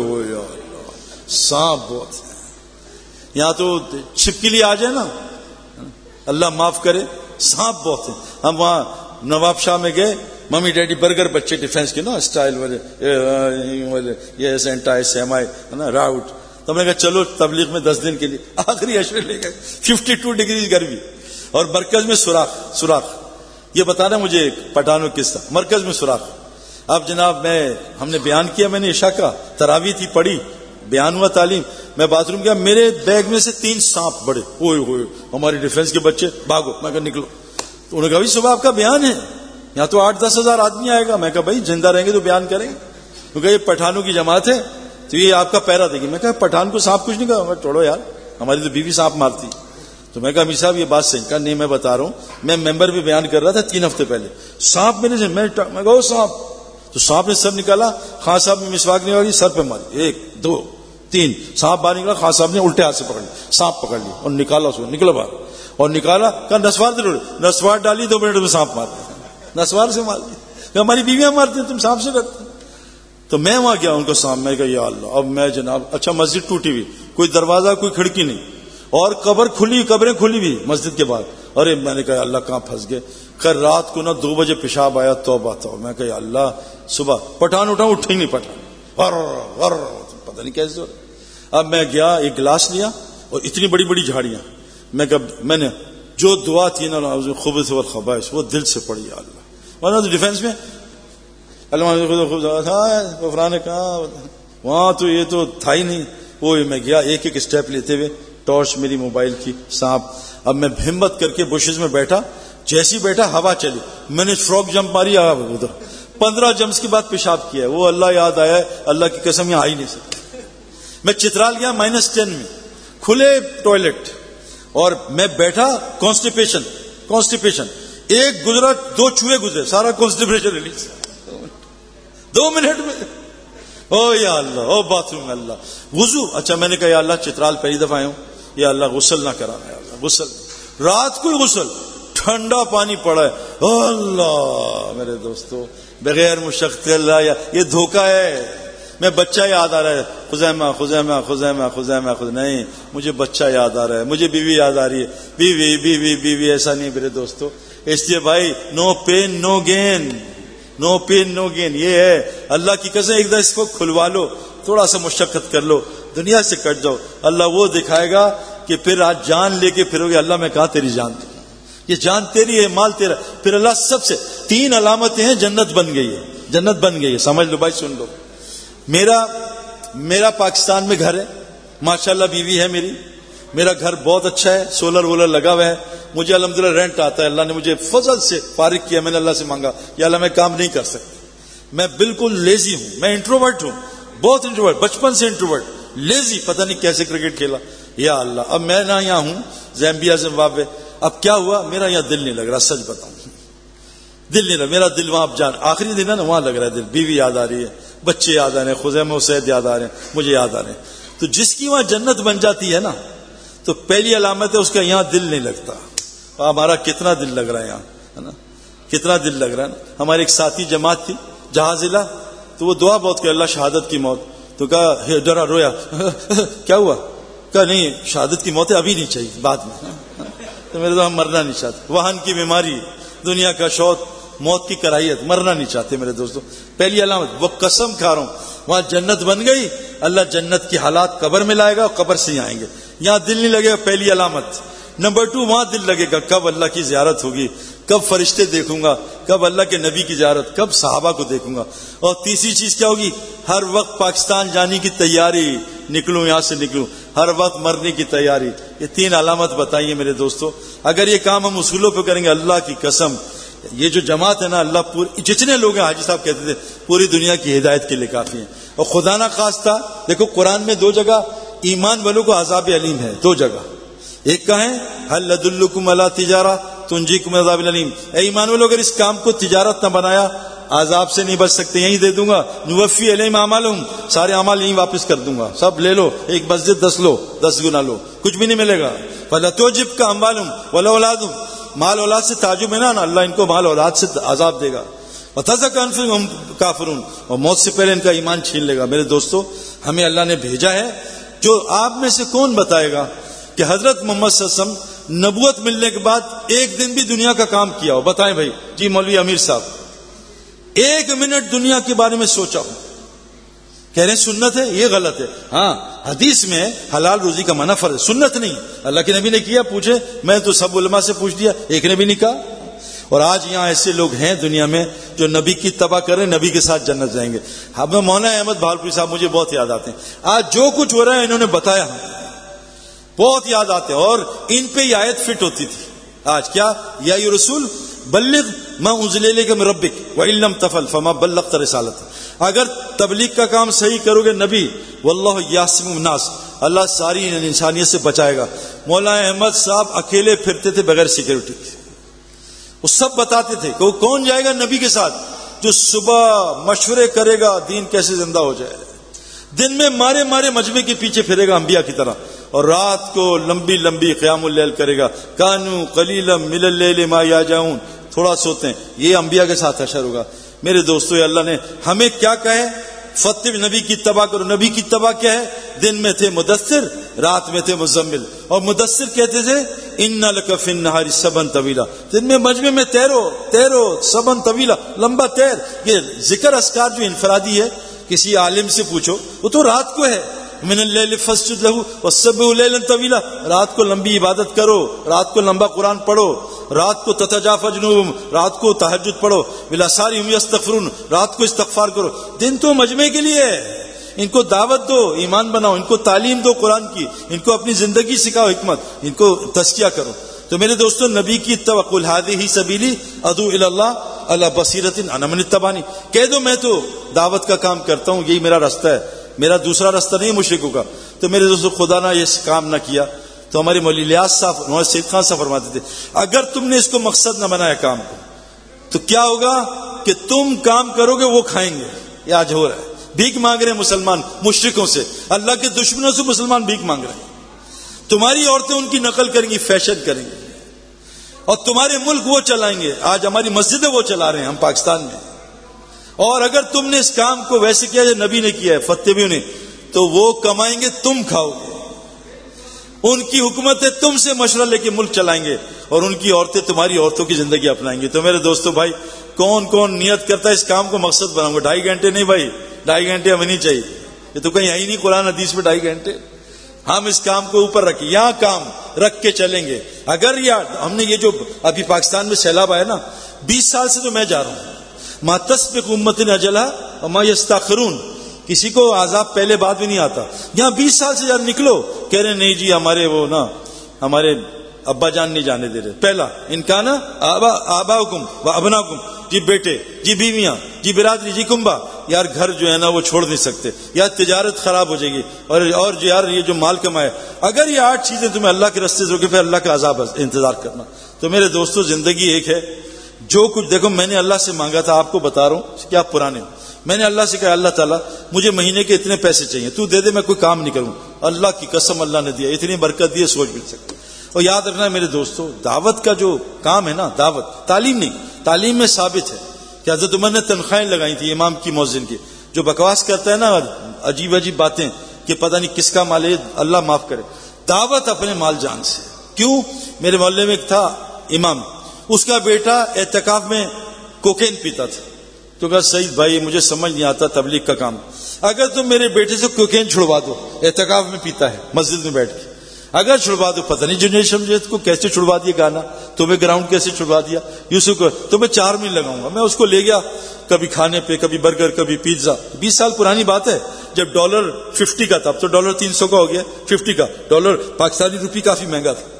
A: سانپ بہت ہیں یہاں, تو چھپکلی آ جائے نا, اللہ معاف کرے, سانپ بہت ہیں. ہم وہاں نواب شاہ میں گئے, ممی ڈیڈی برگر بچے ڈیفینس کے نا اسٹائل والے, یہ سینٹائی سیمائی نا راؤٹ. تو میں نے کہا چلو تبلیغ میں دس دن کے لیے, آخری اشرے لے گئے, ففٹی ٹو ڈگری گرمی, اور مرکز میں سوراخ. سوراخ یہ بتانا مجھے ایک پٹھانوں قصہ, مرکز میں سوراخ. اب جناب میں, ہم نے بیان کیا, میں نے عشاء کا تراویح تھی پڑھی, بیان ہوا تعلیم, میں باتھ روم گیا, میرے بیگ میں سے تین سانپ بڑے, ہوئے ہوئے ہماری ڈیفینس کے بچے, بھاگو. میں کہا نکلو. تو انہوں نے کہا بھائی صبح آپ کا بیان ہے, یہاں تو آٹھ دس ہزار آدمی آئے گا. میں کہا بھائی زندہ رہیں گے تو بیان کریں گے, کیونکہ یہ پٹھانوں کی جماعت ہے, تو یہ آپ کا پیرا دے گی. میں کہا پٹھان کو سانپ کچھ نہیں کہا. میں چھوڑو یار, ہماری تو بیوی سانپ مارتی. تو میں کہا امیر صاحب یہ بات صحیح. کہا نہیں میں بتا رہا ہوں, میں ممبر بھی بیان کر رہا تھا تین ہفتے پہلے, سانپ میرے سے, میں کہا سانپ. تو سانپ نے سر نکالا, خان صاحب نے مسواک نہیں ماری, سر پہ ماری, ایک دو تین, سانپ باہر نکلا. خان صاحب نے الٹے ہاتھ سے پکڑ لیا, سانپ پکڑ لیا اور نکالا, اس کو نکلا باہر, اور نکالا, کہا نسوار ضرور, نسوار ڈالی, دو منٹ میں سانپ مار دیا, نسوار سے مار دیا. ہماری بیویاں مارتی ہیں, تم سانپ سے ڈرتے. تو میں وہاں گیا ان کو سامنے, میں کہا یا اللہ. اب میں جناب, اچھا مسجد ٹوٹی ہوئی, کوئی دروازہ کوئی کھڑکی نہیں, اور قبر کھلی, قبریں کھلی بھی مسجد کے بعد. ارے میں نے کہا اللہ کہاں پھنس گئے. خیر رات کو نا دو بجے پیشاب آیا, توبہ تو میں کہا اللہ صبح پٹھان اٹھا اٹھ ہی نہیں پٹھان, اور اور پتہ نہیں کیسے ہو. اب میں گیا ایک گلاس لیا اور اتنی بڑی بڑی جھاڑیاں, میں کہا میں نے جو دعا تھی نا خبث والخبائث وہ دل سے پڑھی اللہ. ورنہ تو ڈیفینس میں اللہ نے کہا وہاں تو یہ تو تھا ہی نہیں. وہ میں گیا ایک ایک اسٹیپ لیتے ہوئے, ٹارچ میری موبائل کی, سانپ. اب میں ہمت کر کے بشز میں بیٹھا, جیسی بیٹھا ہوا چلی, میں نے فراک جمپ ماری ادھر, پندرہ جمپس کے بعد پیشاب کیا. وہ اللہ یاد آیا, اللہ کی قسم یہاں آ ہی نہیں سکتا. میں چترال گیا مائنس ٹین میں, کھلے ٹوائلٹ, اور میں بیٹھا کانسٹیپیشن کانسٹیپیشن ایک گزرا, دو چوہے گزرے, سارا کانسٹیپیشن ریلیز دو منٹ میں. او یا اللہ, او باتھ روم اللہ, وضو. اچھا میں نے کہا یا اللہ چترال پہلی دفعہ آیا ہوں, یا اللہ غسل نہ کرانا, یا اللہ غسل. رات کو ہی غسل, ٹھنڈا پانی پڑا ہے. اللہ میرے دوستو بغیر مشقت اللہ, یہ دھوکہ ہے. میں بچہ یاد آ رہا ہے, خزیمہ خزیمہ خزیمہ خزیمہ خزیمہ نہیں, مجھے بچہ یاد آ رہا ہے, مجھے بیوی یاد آ رہی ہے. بیوی بیوی بیوی ایسا نہیں میرے دوستو. اس لیے بھائی no pain no gain, no pain no gain. یہ ہے اللہ کی قسم, ایک دم اس کو کھلوا لو, تھوڑا سا مشقت کر لو, دنیا سے کٹ جاؤ. اللہ وہ دکھائے گا کہ پھر آج جان لے کے پھرو گے, اللہ میں کہا تیری جان, یہ جان تیری ہے, مال تیرا. پھر اللہ سب سے تین علامتیں ہیں, جنت بن گئی ہے, جنت بن گئی ہے. سمجھ لو بھائی, سن لو. میرا میرا پاکستان میں گھر ہے, ماشاءاللہ بیوی ہے میری, میرا گھر بہت اچھا ہے, سولر وولر لگا ہوا ہے, مجھے الحمدللہ رینٹ آتا ہے. اللہ نے مجھے فضل سے فارغ کیا. میں نے اللہ سے مانگا یا اللہ میں کام نہیں کر سکتا, میں بالکل لیزی ہوں, میں انٹروورٹ ہوں, بہت انٹروورٹ, بچپن سے انٹروورٹ, لیزی, پتہ نہیں کیسے کرکٹ کھیلا. یا اللہ اب میں نہ یہاں ہوں زیمبیا زمبابوے, اب کیا ہوا, میرا یہاں دل نہیں لگ رہا, سچ بتاؤں دل نہیں لگ, میرا دل وہاں جان آخری دن ہے نا, وہاں لگ رہا ہے دل. بیوی یاد آ رہی ہے, بچے یاد آ رہے ہیں, خزیمہ سید یاد آ رہے ہیں, مجھے یاد آ رہے ہیں. تو جس کی وہاں جنت بن جاتی ہے نا, تو پہلی علامت ہے اس کا یہاں دل نہیں لگتا. ہمارا کتنا دل لگ رہا ہے یہاں, ہے نا, کتنا دل لگ رہا ہے نا. ہماری ایک ساتھی جماعت تھی جہاں ضلع, تو وہ دعا بہت کہ اللہ شہادت کی موت. تو کہا ڈرا, رویا, کیا ہوا, کہا نہیں شہادت کی موت ہے, ابھی نہیں چاہیے, بعد میں. تو میرے تو ہم مرنا نہیں چاہتے, وہن کی بیماری, دنیا کا شوق, موت کی کراہیت, مرنا نہیں چاہتے میرے دوستو. پہلی علامت, وہ قسم کھا رہا ہوں, وہاں جنت بن گئی, اللہ جنت کی حالات قبر میں لائے گا, اور قبر سے ہی آئیں گے. یہاں دل نہیں لگے گا, پہلی علامت. نمبر ٹو, وہاں دل لگے گا, کب اللہ کی زیارت ہوگی, کب فرشتے دیکھوں گا, کب اللہ کے نبی کی زیارت, کب صحابہ کو دیکھوں گا. اور تیسری چیز کیا ہوگی, ہر وقت پاکستان جانے کی تیاری, نکلوں یہاں سے نکلوں, ہر وقت مرنے کی تیاری. یہ تین علامت بتائیے میرے دوستو. اگر یہ کام ہم اصولوں پہ کریں گے, اللہ کی قسم یہ جو جماعت ہے نا, اللہ پوری جتنے لوگ ہیں, حاجی صاحب کہتے تھے پوری دنیا کی ہدایت کے لیے کافی ہیں. اور خدا نہ خواستہ دیکھو قرآن میں دو جگہ ایمان والوں کو عذاب علیم ہے, دو جگہ. ایک کا ہے هل ادلکم علی تجارہ تنجیکم من عذاب علیم, اے ایمان والوں اگر اس کام کو تجارت نہ بنایا عذاب سے نہیں بچ سکتے, یہیں دے دوں گا, نوفی علیہم اعمالہم, سارے اعمال یہیں واپس کر دوں گا, سب لے لو, ایک مسجد دس لو, دس گنا لو, کچھ بھی نہیں ملے گا. فلا تعجبک اموالہم ولا اولادہم, مال اولاد سے تعجب ہے نا, اللہ ان کو مال اولاد سے عذاب دے گا. وتزک انفسہم کافرون, اور موت سے پہلے ان کا ایمان چھین لے گا. میرے دوستو ہمیں اللہ نے بھیجا ہے, جو آپ میں سے کون بتائے گا کہ حضرت محمد صلی اللہ علیہ وسلم نبوت ملنے کے بعد ایک دن بھی دنیا کا کام کیا ہو, بتائیں بھائی. جی مولوی امیر صاحب, ایک منٹ دنیا کے بارے میں سوچا ہو, کہہ رہے ہیں سنت ہے, یہ غلط ہے. ہاں حدیث میں حلال روزی کا منع فرض ہے, سنت نہیں. اللہ کے نبی نے کیا, پوچھے, میں تو سب علماء سے پوچھ دیا, ایک نے بھی نہیں کہا. اور آج یہاں ایسے لوگ ہیں دنیا میں جو نبی کی اتباع کر رہے ہیں, نبی کے ساتھ جنت جائیں گے. ہمیں مولانا احمد بھالپوری صاحب مجھے بہت یاد آتے ہیں. آج جو کچھ ہو رہا ہے انہوں نے بتایا, بہت یاد آتے ہیں, اور ان پہ یہ آیت فٹ ہوتی تھی. آج کیا, یا ایھا رسول بلغ ما انزل الیک من ربک وان لم تفعل فما بلغت رسالتہ. اگر تبلیغ کا کام صحیح کرو گے نبی, واللہ یعصمک من الناس, اللہ ساری انسانیت سے بچائے گا. مولانا احمد صاحب اکیلے پھرتے تھے بغیر سیکورٹی کے, وہ سب بتاتے تھے کہ وہ کون جائے گا نبی کے ساتھ جو صبح مشورے کرے گا دین کیسے زندہ ہو جائے, دن میں مارے مارے مجمع کے پیچھے پھرے گا انبیاء کی طرح, اور رات کو لمبی لمبی قیام اللیل کرے گا. کانو قلیلا من اللیل ما یہجعون, تھوڑا سوتے ہیں. یہ انبیاء کے ساتھ حشر ہوگا. میرے دوستو یہ اللہ نے ہمیں کیا کہے, فتح نبی کی اتباع کرو. نبی کی اتباع کیا ہے, دن میں تھے مدثر, رات میں تھے مزمل. اور مدثر کہتے تھے ان لک فی النہار سبن طویلا, دن میں مجمع میں تیرو تیرو سبن طویلا, لمبا تیر. یہ ذکر اذکار جو انفرادی ہے کسی عالم سے پوچھو, وہ تو رات کو ہے. من اللیل فاسجد لہ وسبحہ لیلا طویلا, رات کو لمبی عبادت کرو, رات کو لمبا قرآن پڑھو, رات کو تتجافی جنوبہم, رات کو تہجد پڑھو, بالاسحار هم یستغفرون, رات کو استغفار کرو. دن تو مجمع کے لیے ہے. ان کو دعوت دو, ایمان بناؤ, ان کو تعلیم دو قرآن کی, ان کو اپنی زندگی سکھاؤ حکمت, ان کو تزکیہ کرو. تو میرے دوستو, نبی کی اتباع, قل ھذہ سبیلی ادعو الی اللہ علی بصیرۃ انا من اتبعنی, کہہ دو میں تو دعوت کا کام کرتا ہوں, یہی میرا راستہ ہے, میرا دوسرا راستہ نہیں مشرکوں کا. تو میرے دوستو, خدا نہ یہ کام نہ کیا تو ہمارے مولوی الیاس صاحب, انہوں سید خان صاحب فرماتے تھے, اگر تم نے اس کو مقصد نہ بنایا کام کو, تو کیا ہوگا کہ تم کام کرو گے وہ کھائیں گے. یہ آج ہو رہا ہے, بھیک مانگ رہے ہیں مسلمان مشرکوں سے, اللہ کے دشمنوں سے مسلمان بھیک مانگ رہے ہیں. تمہاری عورتیں ان کی نقل کریں گی, فیشن کریں گی, اور تمہارے ملک وہ چلائیں گے. آج ہماری مسجدیں وہ چلا رہے ہیں ہم پاکستان میں. اور اگر تم نے اس کام کو ویسے کیا جو نبی نے کیا ہے, فتویوں نے, تو وہ کمائیں گے, تم کھاؤ گے. ان کی حکومتیں تم سے مشورہ لے کے ملک چلائیں گے, اور ان کی عورتیں تمہاری عورتوں کی زندگی اپنائیں گے. تو میرے دوستو بھائی, کون کون نیت کرتا ہے اس کام کو مقصد بناؤں گا؟ ڈھائی گھنٹے نہیں بھائی, ڈھائی گھنٹے ہمیں نہیں چاہیے, یہ تو کہیں آئی نہیں قرآن حدیث میں ڈھائی گھنٹے. ہم اس کام کو اوپر رکھیں, یہاں کام رکھ کے چلیں گے. اگر یا ہم نے یہ جو ابھی پاکستان میں سیلاب آیا نا, بیس سال سے تو میں جا رہا ہوں, ما تسبق امت اجلھا وما یستاخرون, کسی کو عذاب پہلے بعد بھی نہیں آتا. یہاں بیس سال سے جب نکلو, کہہ رہے نہیں جی ہمارے وہ نا ہمارے ابا جان نہیں جانے دے رہے. پہلا ان کا نا آبا آباؤکم و ابناؤکم, جی بیٹے, جی بیویاں, جی برادری, جی کنبا, یار گھر جو ہے نا وہ چھوڑ نہیں سکتے, یا تجارت خراب ہو جائے گی, اور اور جو یار یہ جو مال کمائے, اگر یہ آٹھ چیزیں تمہیں اللہ کے راستے سے روکے, پھر اللہ کا عذاب انتظار کرنا. تو میرے دوستو, زندگی ایک ہے, جو کچھ دیکھو میں نے اللہ سے مانگا تھا, آپ کو بتا رہا ہوں کیا پرانے, میں نے اللہ سے کہا اللہ تعالیٰ مجھے مہینے کے اتنے پیسے چاہیے, تو دے دے, میں کوئی کام نہیں کروں. اللہ کی قسم اللہ نے دیا, اتنی برکت دی ہے سوچ بھی نہیں سکتے. اور یاد رکھنا میرے دوستو, دعوت کا جو کام ہے نا, دعوت, تعلیم نہیں, تعلیم میں ثابت ہے کہ حضرت عمر نے تنخواہیں لگائی تھی امام کی, مؤذن کی. جو بکواس کرتا ہے نا عجیب عجیب باتیں کہ پتہ نہیں کس کا مال ہے, اللہ معاف کرے. دعوت اپنے مال جان سے. کیوں؟ میرے محلے میں ایک تھا امام, اس کا بیٹا اعتکاف میں کوکین پیتا تھا. تو کہا سعید بھائی مجھے سمجھ نہیں آتا تبلیغ کا کام, اگر تم میرے بیٹے سے کوکین چھڑوا دو, اعتکاف میں پیتا ہے مسجد میں بیٹھ کے, اگر چھڑوا دو, پتہ نہیں جنید شمشید کو کیسے چھڑوا دیا گانا, تمہیں گراؤنڈ کیسے چھڑوا دیا, یوسف کو تمہیں چار مہینے لگاؤں گا. میں اس کو لے گیا کبھی کھانے پہ, کبھی برگر, کبھی پیزا. بیس سال پرانی بات ہے, جب ڈالر ففٹی کا تھا, اب تو ڈالر تین سو کا ہو گیا, ففٹی کا ڈالر پاکستانی روپی کافی مہنگا تھا.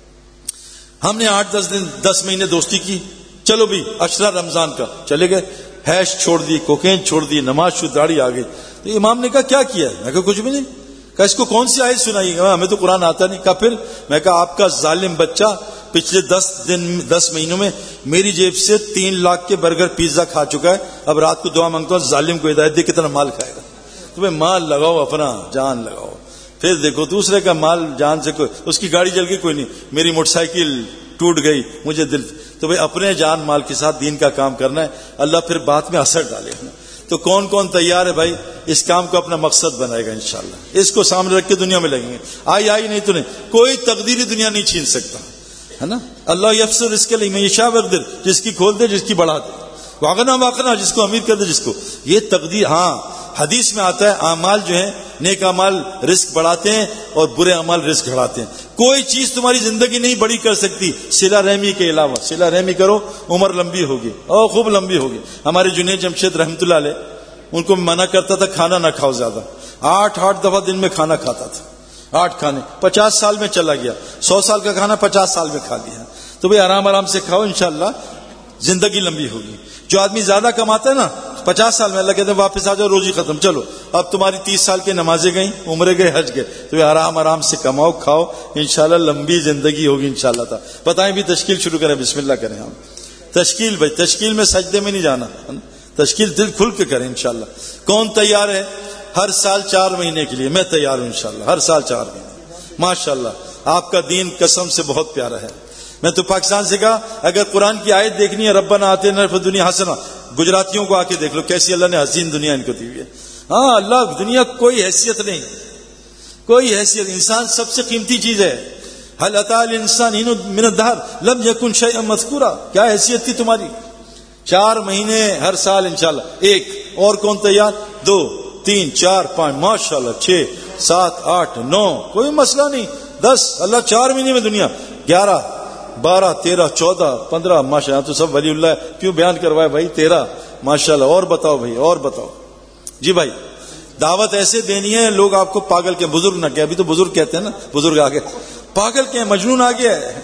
A: ہم نے آٹھ دس دن دس مہینے دوستی کی, چلو بھی اشرا رمضان کا چلے گئے, ہیش چھوڑ دی, کوکین چھوڑ دی, نماز شروع, داڑھی آ گئی. تو امام نے کہا کیا کیا ہے؟ میں کہا کچھ بھی نہیں. کہا اس کو کون سی آیت سنائی؟ ہمیں تو قرآن آتا نہیں. کہا پھر؟ میں کہا آپ کا ظالم بچہ پچھلے دس دن دس مہینوں میں میری جیب سے تین لاکھ کے برگر پیزا کھا چکا ہے, اب رات کو دعا مانگتا ہوں ظالم کو ہدایت دے, کتنا مال کھائے گا. تمہیں مال لگاؤ, اپنا جان لگاؤ, پھر دیکھو دوسرے کا مال جان سے کوئی, اس کی گاڑی جل گئی کوئی نہیں, میری موٹر سائیکل ٹوٹ گئی, مجھے دل. تو بھائی اپنے جان مال کے ساتھ دین کا کام کرنا ہے, اللہ پھر بات میں اثر ڈالے. تو کون کون تیار ہے بھائی اس کام کو اپنا مقصد بنائے گا انشاءاللہ, اس کو سامنے رکھ کے دنیا میں لگیں گے. آئی آئی نہیں تو نہیں, کوئی تقدیری دنیا نہیں چھین سکتا ہے نا. اللہ یفسر رزق لمن یشاء ویقدر, جس کی کھول دے جس کی بڑھا دے, واغنا واقنا جس کو امیر کر دے جس کو. یہ تقدیر. ہاں حدیث میں آتا ہے اعمال جو ہیں, نیک اعمال رزق بڑھاتے ہیں اور برے اعمال رزق گھڑاتے ہیں. کوئی چیز تمہاری زندگی نہیں بڑی کر سکتی صلہ رحمی کے علاوہ. صلہ رحمی کرو, عمر لمبی ہوگی, اور خوب لمبی ہوگی. ہمارے جنید جمشید رحمۃ اللہ علیہ, ان کو منع کرتا تھا کھانا نہ کھاؤ زیادہ, آٹھ آٹھ دفعہ دن میں کھانا کھاتا تھا, آٹھ کھانے. پچاس سال میں چلا گیا, سو سال کا کھانا پچاس سال میں کھا لیا. تو بھئی آرام آرام سے کھاؤ, انشاءاللہ زندگی لمبی ہوگی. جو آدمی زیادہ کماتا ہے نا, پچاس سال میں اللہ کہتے ہیں واپس آ جاؤ, روزی ختم, چلو اب تمہاری تیس سال کی نمازیں گئیں, عمرے گئے, حج گئے. تو آرام آرام سے کماؤ, کھاؤ, انشاءاللہ لمبی زندگی ہوگی انشاءاللہ تعالی. بتائیں بھی تشکیل شروع کریں, بسم اللہ کریں. ہم تشکیل بھائی, تشکیل میں سجدے میں نہیں جانا, تشکیل دل کھل کے کریں انشاءاللہ. کون تیار ہے ہر سال چار مہینے کے لیے؟ میں تیار ہوں انشاءاللہ, ہر سال چار مہینے. ماشاءاللہ آپ کا دین قسم سے بہت پیارا ہے. میں تو پاکستان سے کہا اگر قرآن کی آیت دیکھنی ہے, ربنا آتنا فی الدنیا حسنہ, گجراتیوں کو آ کے دیکھ لو کیسی اللہ نے حسین دنیا ان کو دی ہوئی ہے. ہاں اللہ دنیا کوئی حیثیت نہیں, کوئی حیثیت. انسان سب سے قیمتی چیز ہے. هل اتى الانسان حين من الدهر لم يكن شيئا مذكورا. کیا حیثیت تھی تمہاری؟ چار مہینے ہر سال انشاءاللہ. ایک اور کون تیار؟ دو تین چار پانچ ماشاءاللہ چھ سات آٹھ نو کوئی مسئلہ نہیں. دس اللہ چار مہینے میں دنیا. گیارہ بارہ تیرہ چودہ پندرہ ماشاءاللہ. تو سب ولی اللہ ہے, کیوں بیان کروائے بھائی؟ تیرہ ماشاءاللہ. اور بتاؤ بھائی اور بتاؤ. جی بھائی دعوت ایسے دینی ہے لوگ آپ کو پاگل کے, بزرگ نہ کہ ابھی تو بزرگ کہتے ہیں نا, بزرگ آگے پاگل کے مجنون آ گیا ہے.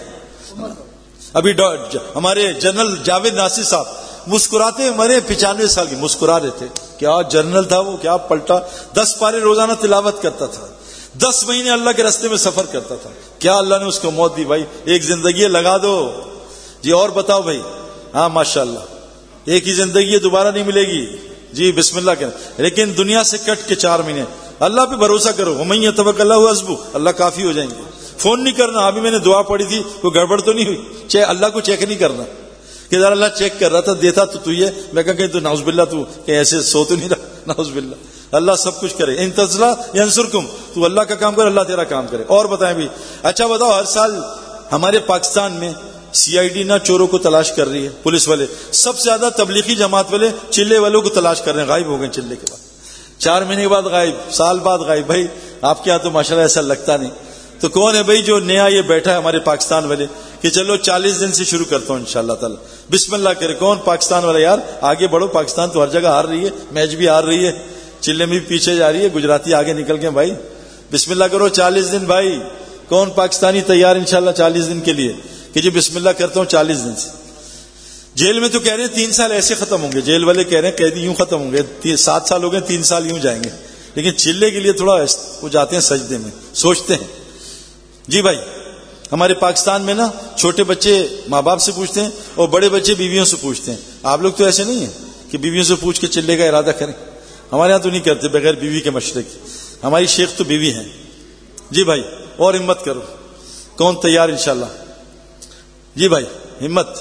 A: ابھی ہمارے جنرل جاوید ناصر صاحب مسکراتے مرے, پچانوے سال کی, مسکرا رہے تھے. کیا جنرل تھا وہ, کیا پلٹا. دس پارے روزانہ تلاوت کرتا تھا, دس مہینے اللہ کے راستے میں سفر کرتا تھا. کیا اللہ نے اس کو موت دی بھائی؟ ایک زندگی لگا دو. جی اور بتاؤ بھائی. ہاں ماشاءاللہ ایک ہی زندگی دوبارہ نہیں ملے گی. جی بسم اللہ کریں. لیکن دنیا سے کٹ کے چار مہینے اللہ پہ بھروسہ کرو. ومن یتوکل اللہ حسبہ, اللہ کافی ہو جائیں گے. فون نہیں کرنا. ابھی میں نے دعا پڑھی تھی, کوئی گڑبڑ تو نہیں ہوئی؟ چے اللہ کو چیک نہیں کرنا کہ ذرا اللہ چیک کر رہا تھا, دیتا تو تو یہ. میں کہا کہ تو نعوذ باللہ تو کہ ایسے سو تو نہیں رہا. نعوذ باللہ. اللہ سب کچھ کرے. ان تزلا ینصرکم, تو اللہ کا کام کر اللہ تیرا کام کرے. اور بتائیں بھی. اچھا بتاؤ, ہر سال ہمارے پاکستان میں سی آئی ڈی نہ چوروں کو تلاش کر رہی ہے, پولیس والے سب سے زیادہ تبلیغی جماعت والے چلے والوں کو تلاش کر رہے ہیں. غائب ہو گئے چلے کے بعد, چار مہینے کے بعد غائب, سال بعد غائب. بھائی آپ کے یہاں تو ماشاءاللہ ایسا لگتا نہیں. تو کون ہے بھائی جو نیا یہ بیٹھا ہے ہمارے پاکستان والے کہ چلو چالیس دن سے شروع کرتا ہوں انشاءاللہ تعالی. بسم اللہ کرے. کون پاکستان والا؟ یار آگے بڑھو, پاکستان تو ہر جگہ ہار رہی ہے, میچ بھی ہار رہی ہے, چلے میں بھی پیچھے جا رہی ہے, گجراتی آگے نکل گئے. بھائی بسم اللہ کرو چالیس دن. بھائی کون پاکستانی تیار انشاءاللہ چالیس دن کے لیے کہ جی بسم اللہ کرتا ہوں چالیس دن سے؟ جیل میں تو کہہ رہے ہیں تین سال ایسے ختم ہوں گے. جیل والے کہہ رہے ہیں قیدی یوں ختم ہوں گے, سات سال ہو گئے, تین سال یوں جائیں گے. لیکن چلے کے لیے تھوڑا وہ جاتے ہیں سجدے میں, سوچتے ہیں. جی بھائی ہمارے پاکستان میں نا چھوٹے بچے ماں باپ سے پوچھتے ہیں اور بڑے بچے بیویوں سے پوچھتے ہیں. آپ لوگ تو ایسے نہیں ہیں کہ بیویوں سے پوچھ کے چلے کا ارادہ کریں. ہمارے یہاں تو نہیں کرتے بغیر بیوی کے مشورے کی. ہماری شیخ تو بیوی ہیں. جی بھائی اور ہمت کرو. کون تیار انشاءاللہ؟ جی بھائی ہمت.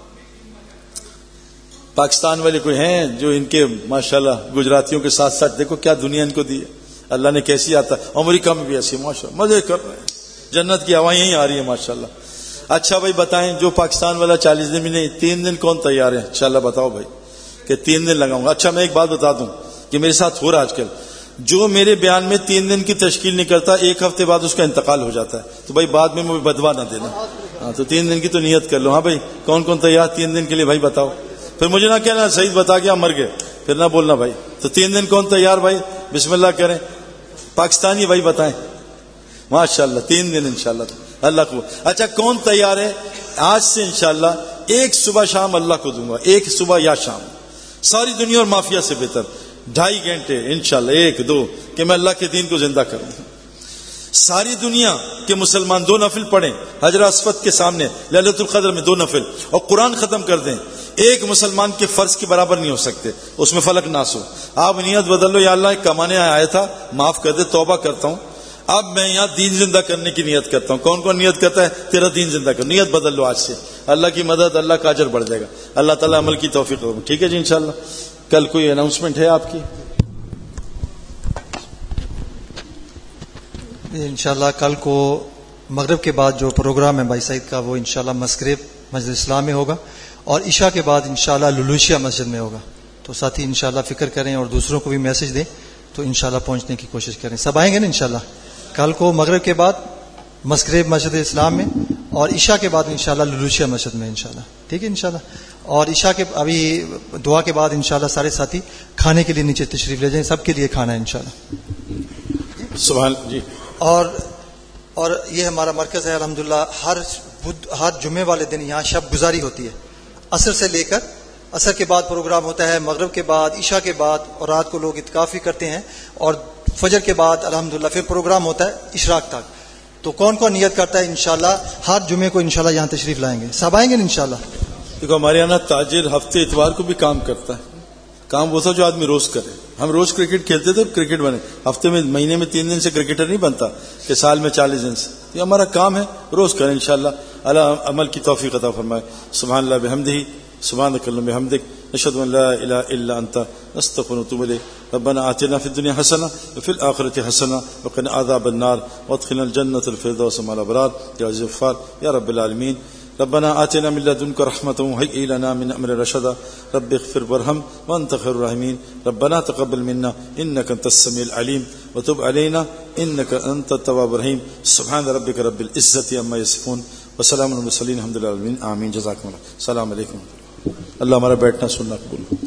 A: پاکستان والے کوئی ہیں جو ان کے ماشاءاللہ گجراتیوں کے ساتھ ساتھ دیکھو کیا دنیا ان کو دی ہے اللہ نے, کیسی آتا ہے. امریکہ میں بھی ایسی ماشاءاللہ مزے کر رہے ہیں, جنت کی ہوائیں یہیں آ رہی ہے ماشاءاللہ. اچھا بھائی بتائیں جو پاکستان والا چالیس دن میں نہیں, تین دن کون تیار ہے انشاءاللہ؟ بتاؤ بھائی کہ تین دن لگاؤں گا. اچھا میں ایک بات بتا دوں کہ میرے ساتھ ہو رہا آج کل, جو میرے بیان میں تین دن کی تشکیل نہیں کرتا ایک ہفتے بعد اس کا انتقال ہو جاتا ہے. تو بھائی بعد میں مجھے بدوا نہ دینا. ہاں تو تین دن کی تو نیت کر لو. ہاں بھائی کون کون تیار تین دن کے لیے؟ بھائی بتاؤ. پھر مجھے نہ کہنا صحیح بتا کے مر گئے, پھر نہ بولنا بھائی. تو تین دن کون تیار؟ بھائی بسم اللہ کریں. پاکستانی بھائی بتائیں. ماشاءاللہ تین دن انشاءاللہ اللہ کو. اچھا کون تیار ہے آج سے انشاءاللہ ایک صبح شام اللہ کو دوں گا, ایک صبح یا شام, ساری دنیا اور مافیا سے بہتر, ڈھائی گھنٹے انشاءاللہ ایک دو کہ میں اللہ کے دین کو زندہ کروں. ساری دنیا کے مسلمان دو نفل پڑھیں حجر اسود کے سامنے لیلۃ القدر میں, دو نفل, اور قرآن ختم کر دیں. ایک مسلمان کے فرض کے برابر نہیں ہو سکتے, اس میں فلک ناس ہو. آپ نیت بدل لو, یا اللہ کمانے آیا تھا معاف کر دے, توبہ کرتا ہوں, اب میں یہاں دین زندہ کرنے کی نیت کرتا ہوں. کون کون نیت کرتا ہے تیرا دین زندہ کر؟ نیت بدل لو آج سے, اللہ کی مدد, اللہ کا اجر بڑھ جائے گا. اللہ تعالیٰ عمل کی توفیق ہو. ٹھیک ہے جی انشاءاللہ. کل کوئی اناؤنسمنٹ ہے آپ کی؟
C: انشاءاللہ کل کو مغرب کے بعد جو پروگرام ہے بھائی سعید کا, وہ انشاءاللہ مسگریب مسجد اسلام میں ہوگا, اور عشاء کے بعد انشاءاللہ لولوشیا مسجد میں ہوگا. تو ساتھی انشاءاللہ فکر کریں اور دوسروں کو بھی میسج دیں, تو انشاءاللہ پہنچنے کی کوشش کریں. سب آئیں گے نا انشاءاللہ کل کو مغرب کے بعد مسگریب مسجد اسلام میں, اور عشاء کے بعد انشاءاللہ لولوشیا مسجد میں انشاءاللہ. ٹھیک ہے انشاءاللہ. اور عشاء کے ابھی دعا کے بعد انشاءاللہ سارے ساتھی کھانے کے لیے نیچے تشریف لے جائیں, سب کے لیے کھانا ہے انشاءاللہ.
A: سبحان جی.
C: اور اور یہ ہمارا مرکز ہے الحمدللہ. ہر ہر جمعے والے دن یہاں شب گزاری ہوتی ہے, عصر سے لے کر عصر کے بعد پروگرام ہوتا ہے, مغرب کے بعد, عشاء کے بعد, اور رات کو لوگ اعتکاف بھی کرتے ہیں, اور فجر کے بعد الحمدللہ پھر پروگرام ہوتا ہے اشراق تک. تو کون کون نیت کرتا ہے انشاءاللہ ہر جمعے کو انشاءاللہ یہاں تشریف لائیں گے؟ سب آئیں گے انشاءاللہ.
A: دیکھو ہمارے یہاں تاجر ہفتے اتوار کو بھی کام کرتا ہے. کام وہ تھا جو آدمی روز کرے. ہم روز کرکٹ کھیلتے تھے, کرکٹ بنے. ہفتے میں مہینے میں تین دن سے کرکٹر نہیں بنتا کہ سال میں چالیس دن سے. یہ ہمارا کام ہے, روز کریں انشاءاللہ. اللہ عمل کی توفیق عطا فرمائے. سبحان اللہ بحمدہ, سبحانک اللہم بحمدک, اشہد ان لا الہ الا انت, استغفرک و اتوب الیک. ربنا آتنا في الدنيا حسنة وفي الآخرة حسنة وقنا عذاب النار وادخلنا الجنة الفردوس مع الأبرار يا عزيز الغفار يا رب العالمين. ربنا آتنا من لدنك رحمة وهيئ لنا من أمر رشدا رب اغفر وارحم وأنت خير الراحمين. ربنا تقبل منا إنك أنت السميع العليم وتب علينا إنك أنت التواب الرحيم. سبحان ربك رب العزة عما يصفون وسلام على المرسلين الحمد لله آمين. جزاكم اللہ. السلام علیکم. اللہ ہمارا بیٹھنا سننا قبول.